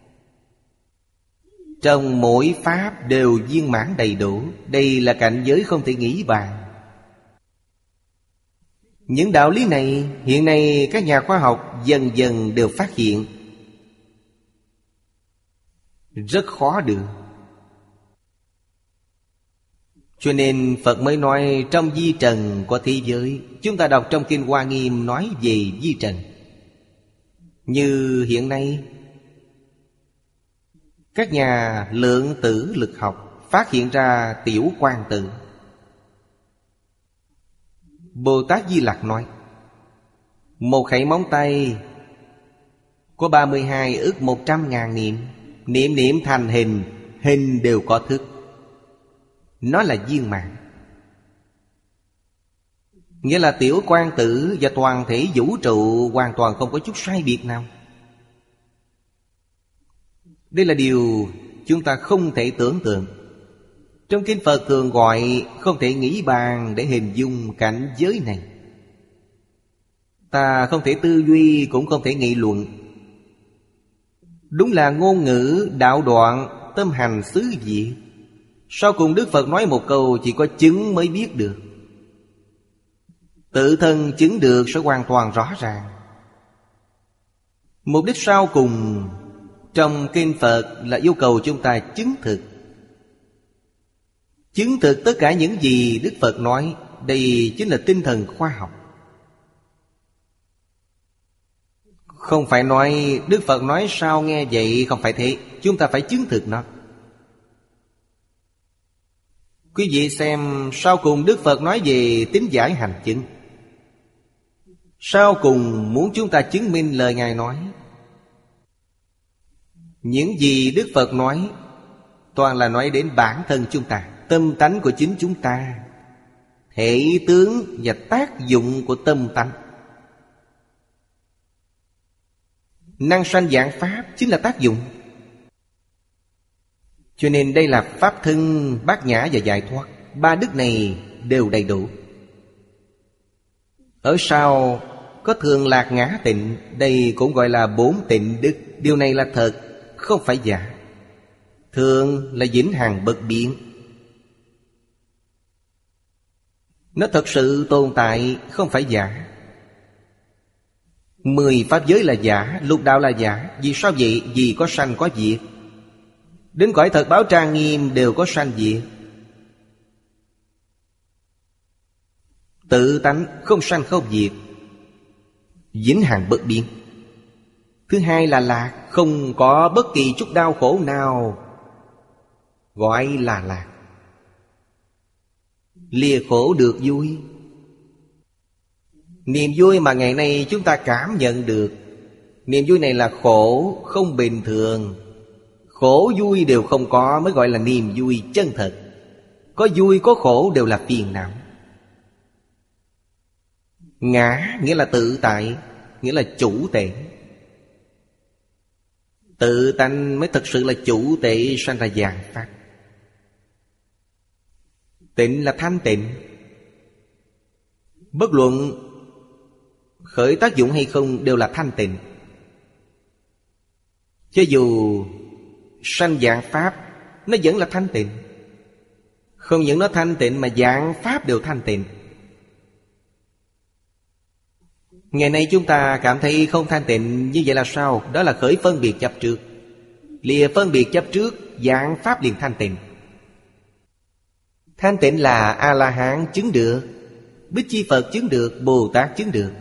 Trong mỗi pháp đều viên mãn đầy đủ. Đây là cảnh giới không thể nghĩ bàn. Những đạo lý này hiện nay các nhà khoa học dần dần đều phát hiện. Rất khó được. Cho nên Phật mới nói trong vi trần có thế giới. Chúng ta đọc trong Kinh Hoa Nghiêm nói về vi trần. Như hiện nay các nhà lượng tử lực học phát hiện ra tiểu quang tử. Bồ Tát Di Lặc nói: một khẩy móng tay có ba mươi hai ức một trăm ngàn niệm. Niệm niệm thành hình, hình đều có thức. Nó là viên mãn. Nghĩa là tiểu quang tử và toàn thể vũ trụ hoàn toàn không có chút sai biệt nào. Đây là điều chúng ta không thể tưởng tượng. Trong Kinh Phật thường gọi không thể nghĩ bàn để hình dung cảnh giới này. Ta không thể tư duy, cũng không thể nghị luận. Đúng là ngôn ngữ đạo đoạn, tâm hành xứ diệt. Sau cùng Đức Phật nói một câu, chỉ có chứng mới biết được. Tự thân chứng được sẽ hoàn toàn rõ ràng. Mục đích sau cùng trong Kinh Phật là yêu cầu chúng ta chứng thực. Chứng thực tất cả những gì Đức Phật nói. Đây chính là tinh thần khoa học. Không phải nói Đức Phật nói sao nghe vậy, không phải thế. Chúng ta phải chứng thực nó. Quý vị xem sau cùng Đức Phật nói về tính giải hành chứng. Sau cùng muốn chúng ta chứng minh lời Ngài nói. Những gì Đức Phật nói toàn là nói đến bản thân chúng ta, tâm tánh của chính chúng ta. hệ tướng và tác dụng của tâm tánh. Năng sanh vạn pháp chính là tác dụng. Cho nên đây là pháp thân, bát nhã và giải thoát. Ba đức này đều đầy đủ. Ở sau có thường lạc ngã tịnh, đây cũng gọi là bốn tịnh đức. Điều này là thật, không phải giả. Thường là vĩnh hằng bất biến, nó thật sự tồn tại, không phải giả. Mười pháp giới là giả, lục đạo là giả. Vì sao vậy? Vì có sanh có diệt. Đến cõi thật báo trang nghiêm đều có sanh diệt. Tự tánh không sanh không diệt, vĩnh hằng bất biến. Thứ hai là lạc, không có bất kỳ chút đau khổ nào, gọi là lạc. Lìa khổ được vui. Niềm vui mà ngày nay chúng ta cảm nhận được, niềm vui này là khổ, không bình thường. Khổ vui đều không có mới gọi là niềm vui chân thật. Có vui có khổ đều là phiền não. Ngã nghĩa là tự tại, nghĩa là chủ tể. Tự tánh mới thật sự là chủ tể, sanh ra vạn pháp. Tịnh là thanh tịnh. Bất luận khởi tác dụng hay không đều là thanh tịnh. Cho dù sanh vạn pháp, nó vẫn là thanh tịnh. Không những nó thanh tịnh mà vạn pháp đều thanh tịnh. Ngày nay chúng ta cảm thấy không thanh tịnh, như vậy là sao? Đó là khởi phân biệt chấp trước. Lìa phân biệt chấp trước, vạn pháp liền thanh tịnh. Thanh tịnh là A-la-hán chứng được, Bích Chi Phật chứng được, Bồ Tát chứng được.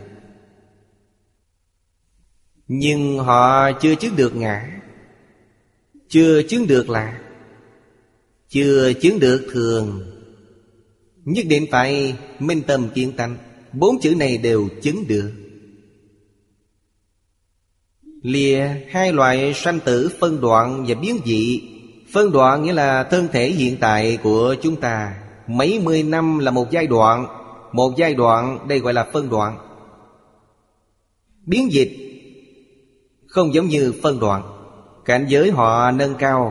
Nhưng họ chưa chứng được ngã, chưa chứng được lạc, chưa chứng được thường. Nhất định phải minh tâm kiến tánh. Bốn chữ này đều chứng được. Lìa hai loại sanh tử phân đoạn và biến dị. Phân đoạn nghĩa là thân thể hiện tại của chúng ta. Mấy mươi năm là một giai đoạn. Một giai đoạn đây gọi là phân đoạn. Biến dịch không giống như phân đoạn. Cảnh giới họ nâng cao.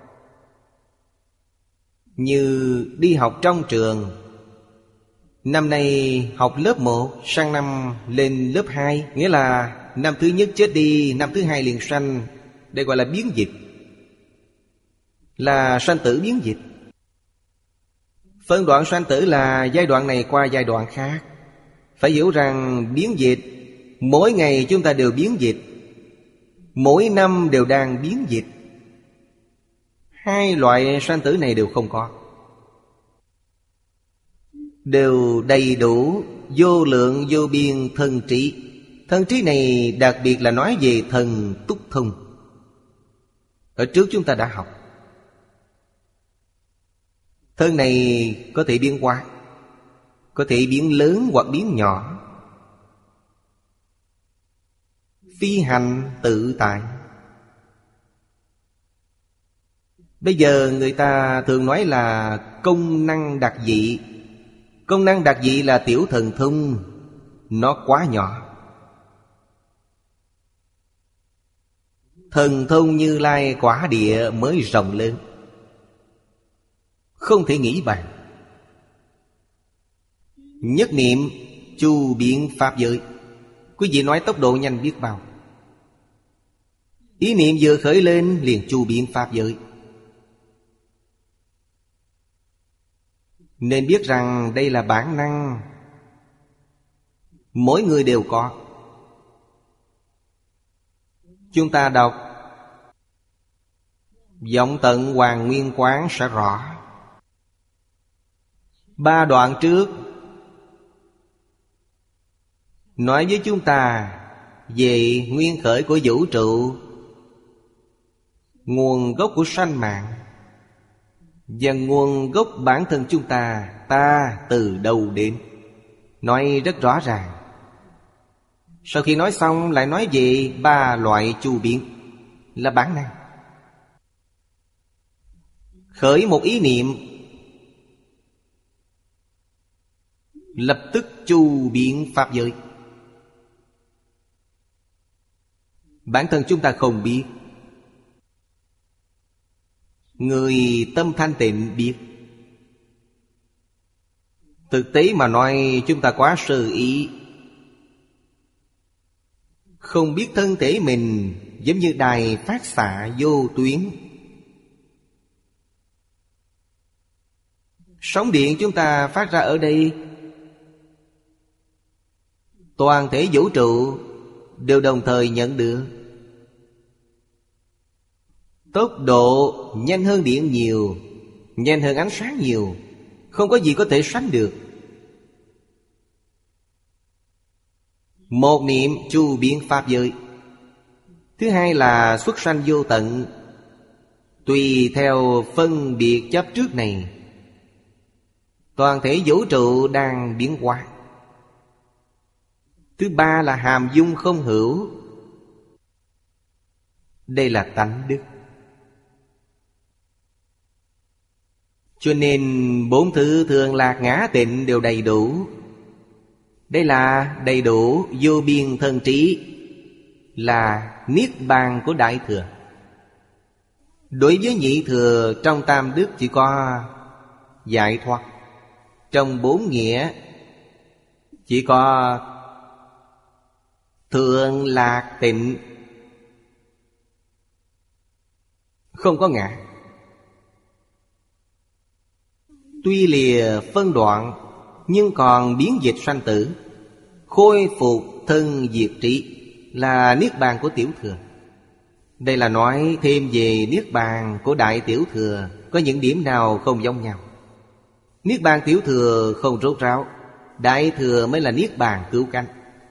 Như đi học trong trường, năm nay học lớp một, sang năm lên lớp hai. Nghĩa là năm thứ nhất chết đi, năm thứ hai liền sanh. Đây gọi là biến dịch, là sanh tử biến dịch. Phân đoạn sanh tử là giai đoạn này qua giai đoạn khác. Phải hiểu rằng biến dịch, mỗi ngày chúng ta đều biến dịch, mỗi năm đều đang biến dịch. Hai loại sanh tử này đều không có, đều đầy đủ, vô lượng vô biên thần trí. Thần trí này đặc biệt là nói về thần túc thông. Ở trước chúng ta đã học. Thân này có thể biến hóa, có thể biến lớn hoặc biến nhỏ, phi hành tự tại. Bây giờ người ta thường nói là công năng đặc dị. Công năng đặc dị là tiểu thần thông, nó quá nhỏ. Thần thông Như Lai quả địa mới rộng lớn, không thể nghĩ bàn. Nhất niệm chu biến pháp giới. Quý vị nói tốc độ nhanh biết bao. Ý niệm vừa khởi lên liền chu biến pháp giới. Nên biết rằng đây là bản năng, mỗi người đều có. Chúng ta đọc Vọng Tận Hoàn Nguyên Quán sẽ rõ. Ba đoạn trước nói với chúng ta về nguyên khởi của vũ trụ, nguồn gốc của sanh mạng, và nguồn gốc bản thân chúng ta, ta từ đâu đến. Nói rất rõ ràng. Sau khi nói xong lại nói về ba loại chu biến, là bản năng. Khởi một ý niệm, lập tức chu biến pháp giới. Bản thân chúng ta không biết, người tâm thanh tịnh biết. Thực tế mà nói, chúng ta quá sơ ý, không biết thân thể mình giống như đài phát xạ vô tuyến. Sóng điện chúng ta phát ra ở đây, toàn thể vũ trụ đều đồng thời nhận được. Tốc độ nhanh hơn điện nhiều, nhanh hơn ánh sáng nhiều, không có gì có thể sánh được. Một niệm chu biến pháp giới. Thứ hai là xuất sanh vô tận, tùy theo phân biệt chấp trước này, toàn thể vũ trụ đang biến hóa. Thứ ba là hàm dung không hữu. Đây là tánh đức. Cho nên bốn thứ thường lạc ngã tịnh đều đầy đủ. Đây là đầy đủ vô biên thân trí, là niết bàn của Đại Thừa. Đối với nhị thừa, trong tam đức chỉ có giải thoát. Trong bốn nghĩa chỉ có thượng lạc tịnh, không có ngã. Tuy lìa phân đoạn, nhưng còn biến dịch sanh tử, khôi phục thân diệt trí, là niết bàn của tiểu thừa. Đây là nói thêm về niết bàn của đại tiểu thừa, có những điểm nào không giống nhau. Niết bàn tiểu thừa không rốt ráo, đại thừa mới là niết bàn cứu cánh.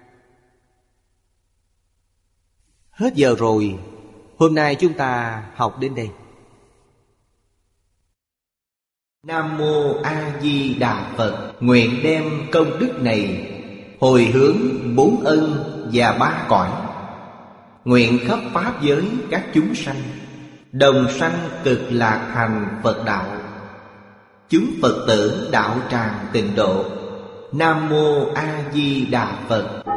Hết giờ rồi, hôm nay chúng ta học đến đây. Nam Mô A Di Đà Phật. Nguyện đem công đức này hồi hướng bốn ân và ba cõi, nguyện khắp pháp giới các chúng sanh đồng sanh cực lạc thành Phật đạo, chúng Phật tử đạo tràng tịnh độ. Nam Mô A Di Đà Phật.